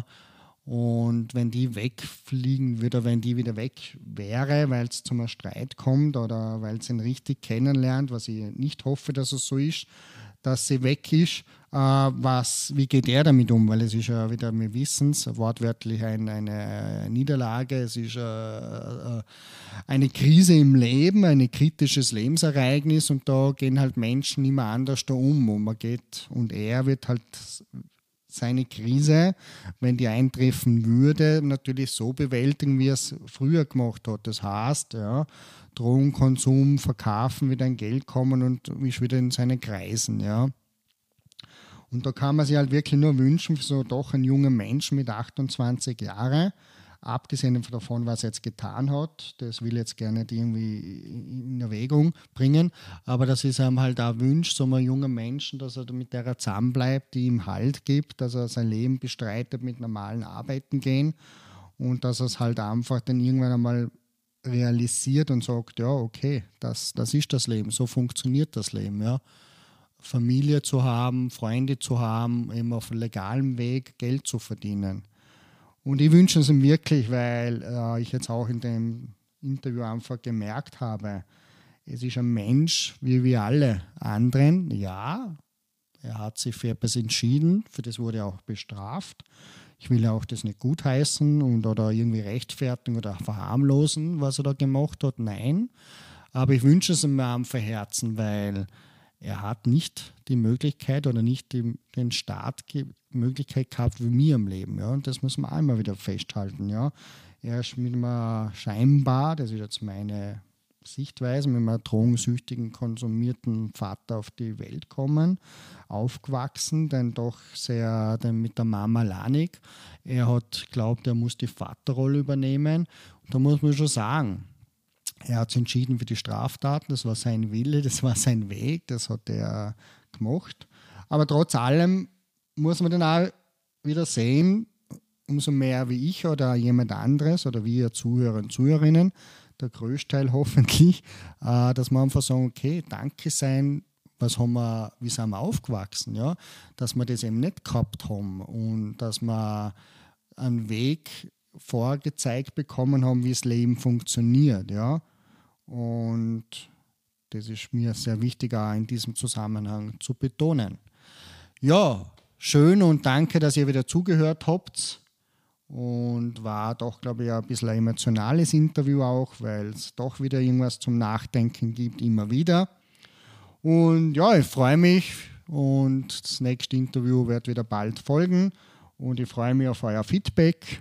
Und wenn die wegfliegen würde, wenn die wieder weg wäre, weil es zum Streit kommt oder weil sie ihn richtig kennenlernt, was ich nicht hoffe, dass es so ist, dass sie weg ist, äh, was, wie geht er damit um? Weil es ist ja wieder, wir wissen es, wortwörtlich ein, eine Niederlage, es ist äh, äh, eine Krise im Leben, ein kritisches Lebensereignis und da gehen halt Menschen immer anders da um und man geht und er wird halt seine Krise, wenn die eintreffen würde, natürlich so bewältigen, wie er es früher gemacht hat. Das heißt, ja, Drogenkonsum, Verkaufen, wieder ein Geld kommen und ist wieder in seine Kreisen. Ja. Und da kann man sich halt wirklich nur wünschen, für so doch einen jungen Menschen mit achtundzwanzig Jahren, abgesehen davon, was er jetzt getan hat, das will ich jetzt gerne nicht irgendwie in Erwägung bringen, aber das ist einem halt auch Wunsch, so einem jungen Menschen, dass er mit der zusammenbleibt, die ihm Halt gibt, dass er sein Leben bestreitet mit normalen Arbeiten gehen und dass er es halt einfach dann irgendwann einmal realisiert und sagt, ja, okay, das, das ist das Leben, so funktioniert das Leben, ja. Familie zu haben, Freunde zu haben, eben auf legalem Weg Geld zu verdienen. Und ich wünsche es ihm wirklich, weil äh, ich jetzt auch in dem Interview einfach gemerkt habe, es ist ein Mensch wie wir alle anderen. Ja, er hat sich für etwas entschieden, für das wurde er auch bestraft. Ich will auch das nicht gutheißen und oder irgendwie rechtfertigen oder verharmlosen, was er da gemacht hat. Nein, aber ich wünsche es ihm am Herzen, weil er hat nicht die Möglichkeit oder nicht die, den Staat die Möglichkeit gehabt wie mir im Leben. Ja? Und das muss man auch immer wieder festhalten. Ja? Er ist mit einem scheinbar, das ist jetzt meine Sichtweise, mit einem drogensüchtigen, konsumierten Vater auf die Welt gekommen, aufgewachsen, dann doch sehr dann mit der Mama alleinig. Er hat geglaubt, er muss die Vaterrolle übernehmen. Und da muss man schon sagen, er hat sich entschieden für die Straftaten, das war sein Wille, das war sein Weg, das hat er gemacht. Aber trotz allem muss man dann auch wieder sehen, umso mehr wie ich oder jemand anderes oder wir Zuhörer und Zuhörerinnen, der größte Teil hoffentlich, äh, dass wir einfach sagen, okay, danke sein, was haben wir, wie sind wir aufgewachsen, ja? Dass wir das eben nicht gehabt haben und dass wir einen Weg vorgezeigt bekommen haben, wie das Leben funktioniert, ja. Und das ist mir sehr wichtig, auch in diesem Zusammenhang zu betonen. Ja, schön und danke, dass ihr wieder zugehört habt. Und war doch, glaube ich, ein bisschen ein emotionales Interview auch, weil es doch wieder irgendwas zum Nachdenken gibt, immer wieder. Und ja, ich freue mich und das nächste Interview wird wieder bald folgen. Und ich freue mich auf euer Feedback.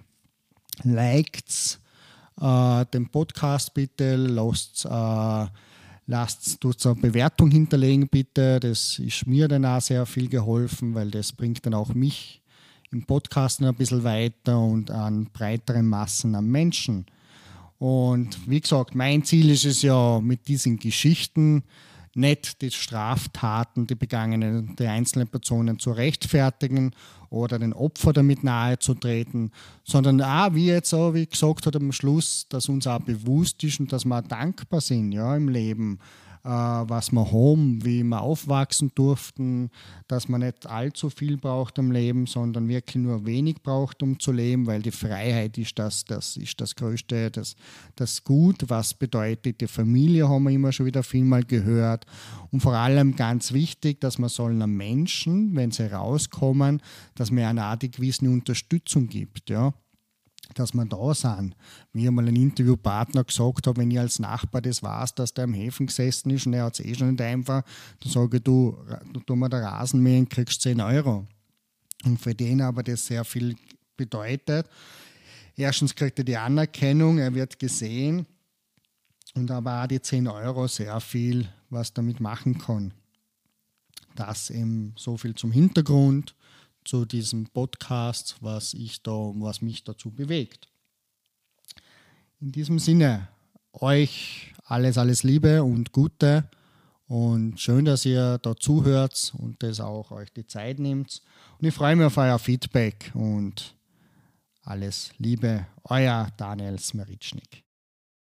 Liked äh, den Podcast bitte, lasst äh, Lasst uns eine Bewertung hinterlegen, bitte. Das ist mir dann auch sehr viel geholfen, weil das bringt dann auch mich im Podcast noch ein bisschen weiter und an breiteren Massen an Menschen. Und wie gesagt, mein Ziel ist es ja, mit diesen Geschichten nicht die Straftaten, die begangenen der einzelnen Personen zu rechtfertigen oder den Opfer damit nahe zu treten, sondern auch, wie jetzt auch, wie gesagt hat am Schluss, dass uns auch bewusst ist und dass wir auch dankbar sind, ja, im Leben, äh, was wir haben, wie wir aufwachsen durften, dass man nicht allzu viel braucht im Leben, sondern wirklich nur wenig braucht, um zu leben, weil die Freiheit ist das, das ist das Größte, das, das Gut, was bedeutet die Familie, haben wir immer schon wieder vielmal gehört. Und vor allem ganz wichtig, dass man sollen einem Menschen, wenn sie rauskommen, dass man eine Art gewisse Unterstützung gibt, ja. Dass wir da sind. Wie einmal ein Interviewpartner gesagt hat, wenn ich als Nachbar das weiß, dass der am Häfen gesessen ist und er hat es eh schon nicht einfach, dann sage ich, du, du tu mir den Rasenmähen und kriegst zehn Euro. Und für den aber das sehr viel bedeutet. Erstens kriegt er die Anerkennung, er wird gesehen und aber auch die zehn Euro sehr viel, was damit machen kann. Das eben so viel zum Hintergrund zu diesem Podcast, was ich da, was mich dazu bewegt. In diesem Sinne, euch alles, alles Liebe und Gute und schön, dass ihr da zuhört und das auch euch die Zeit nehmt. Und ich freue mich auf euer Feedback und alles Liebe, euer Daniel Smeritschnik.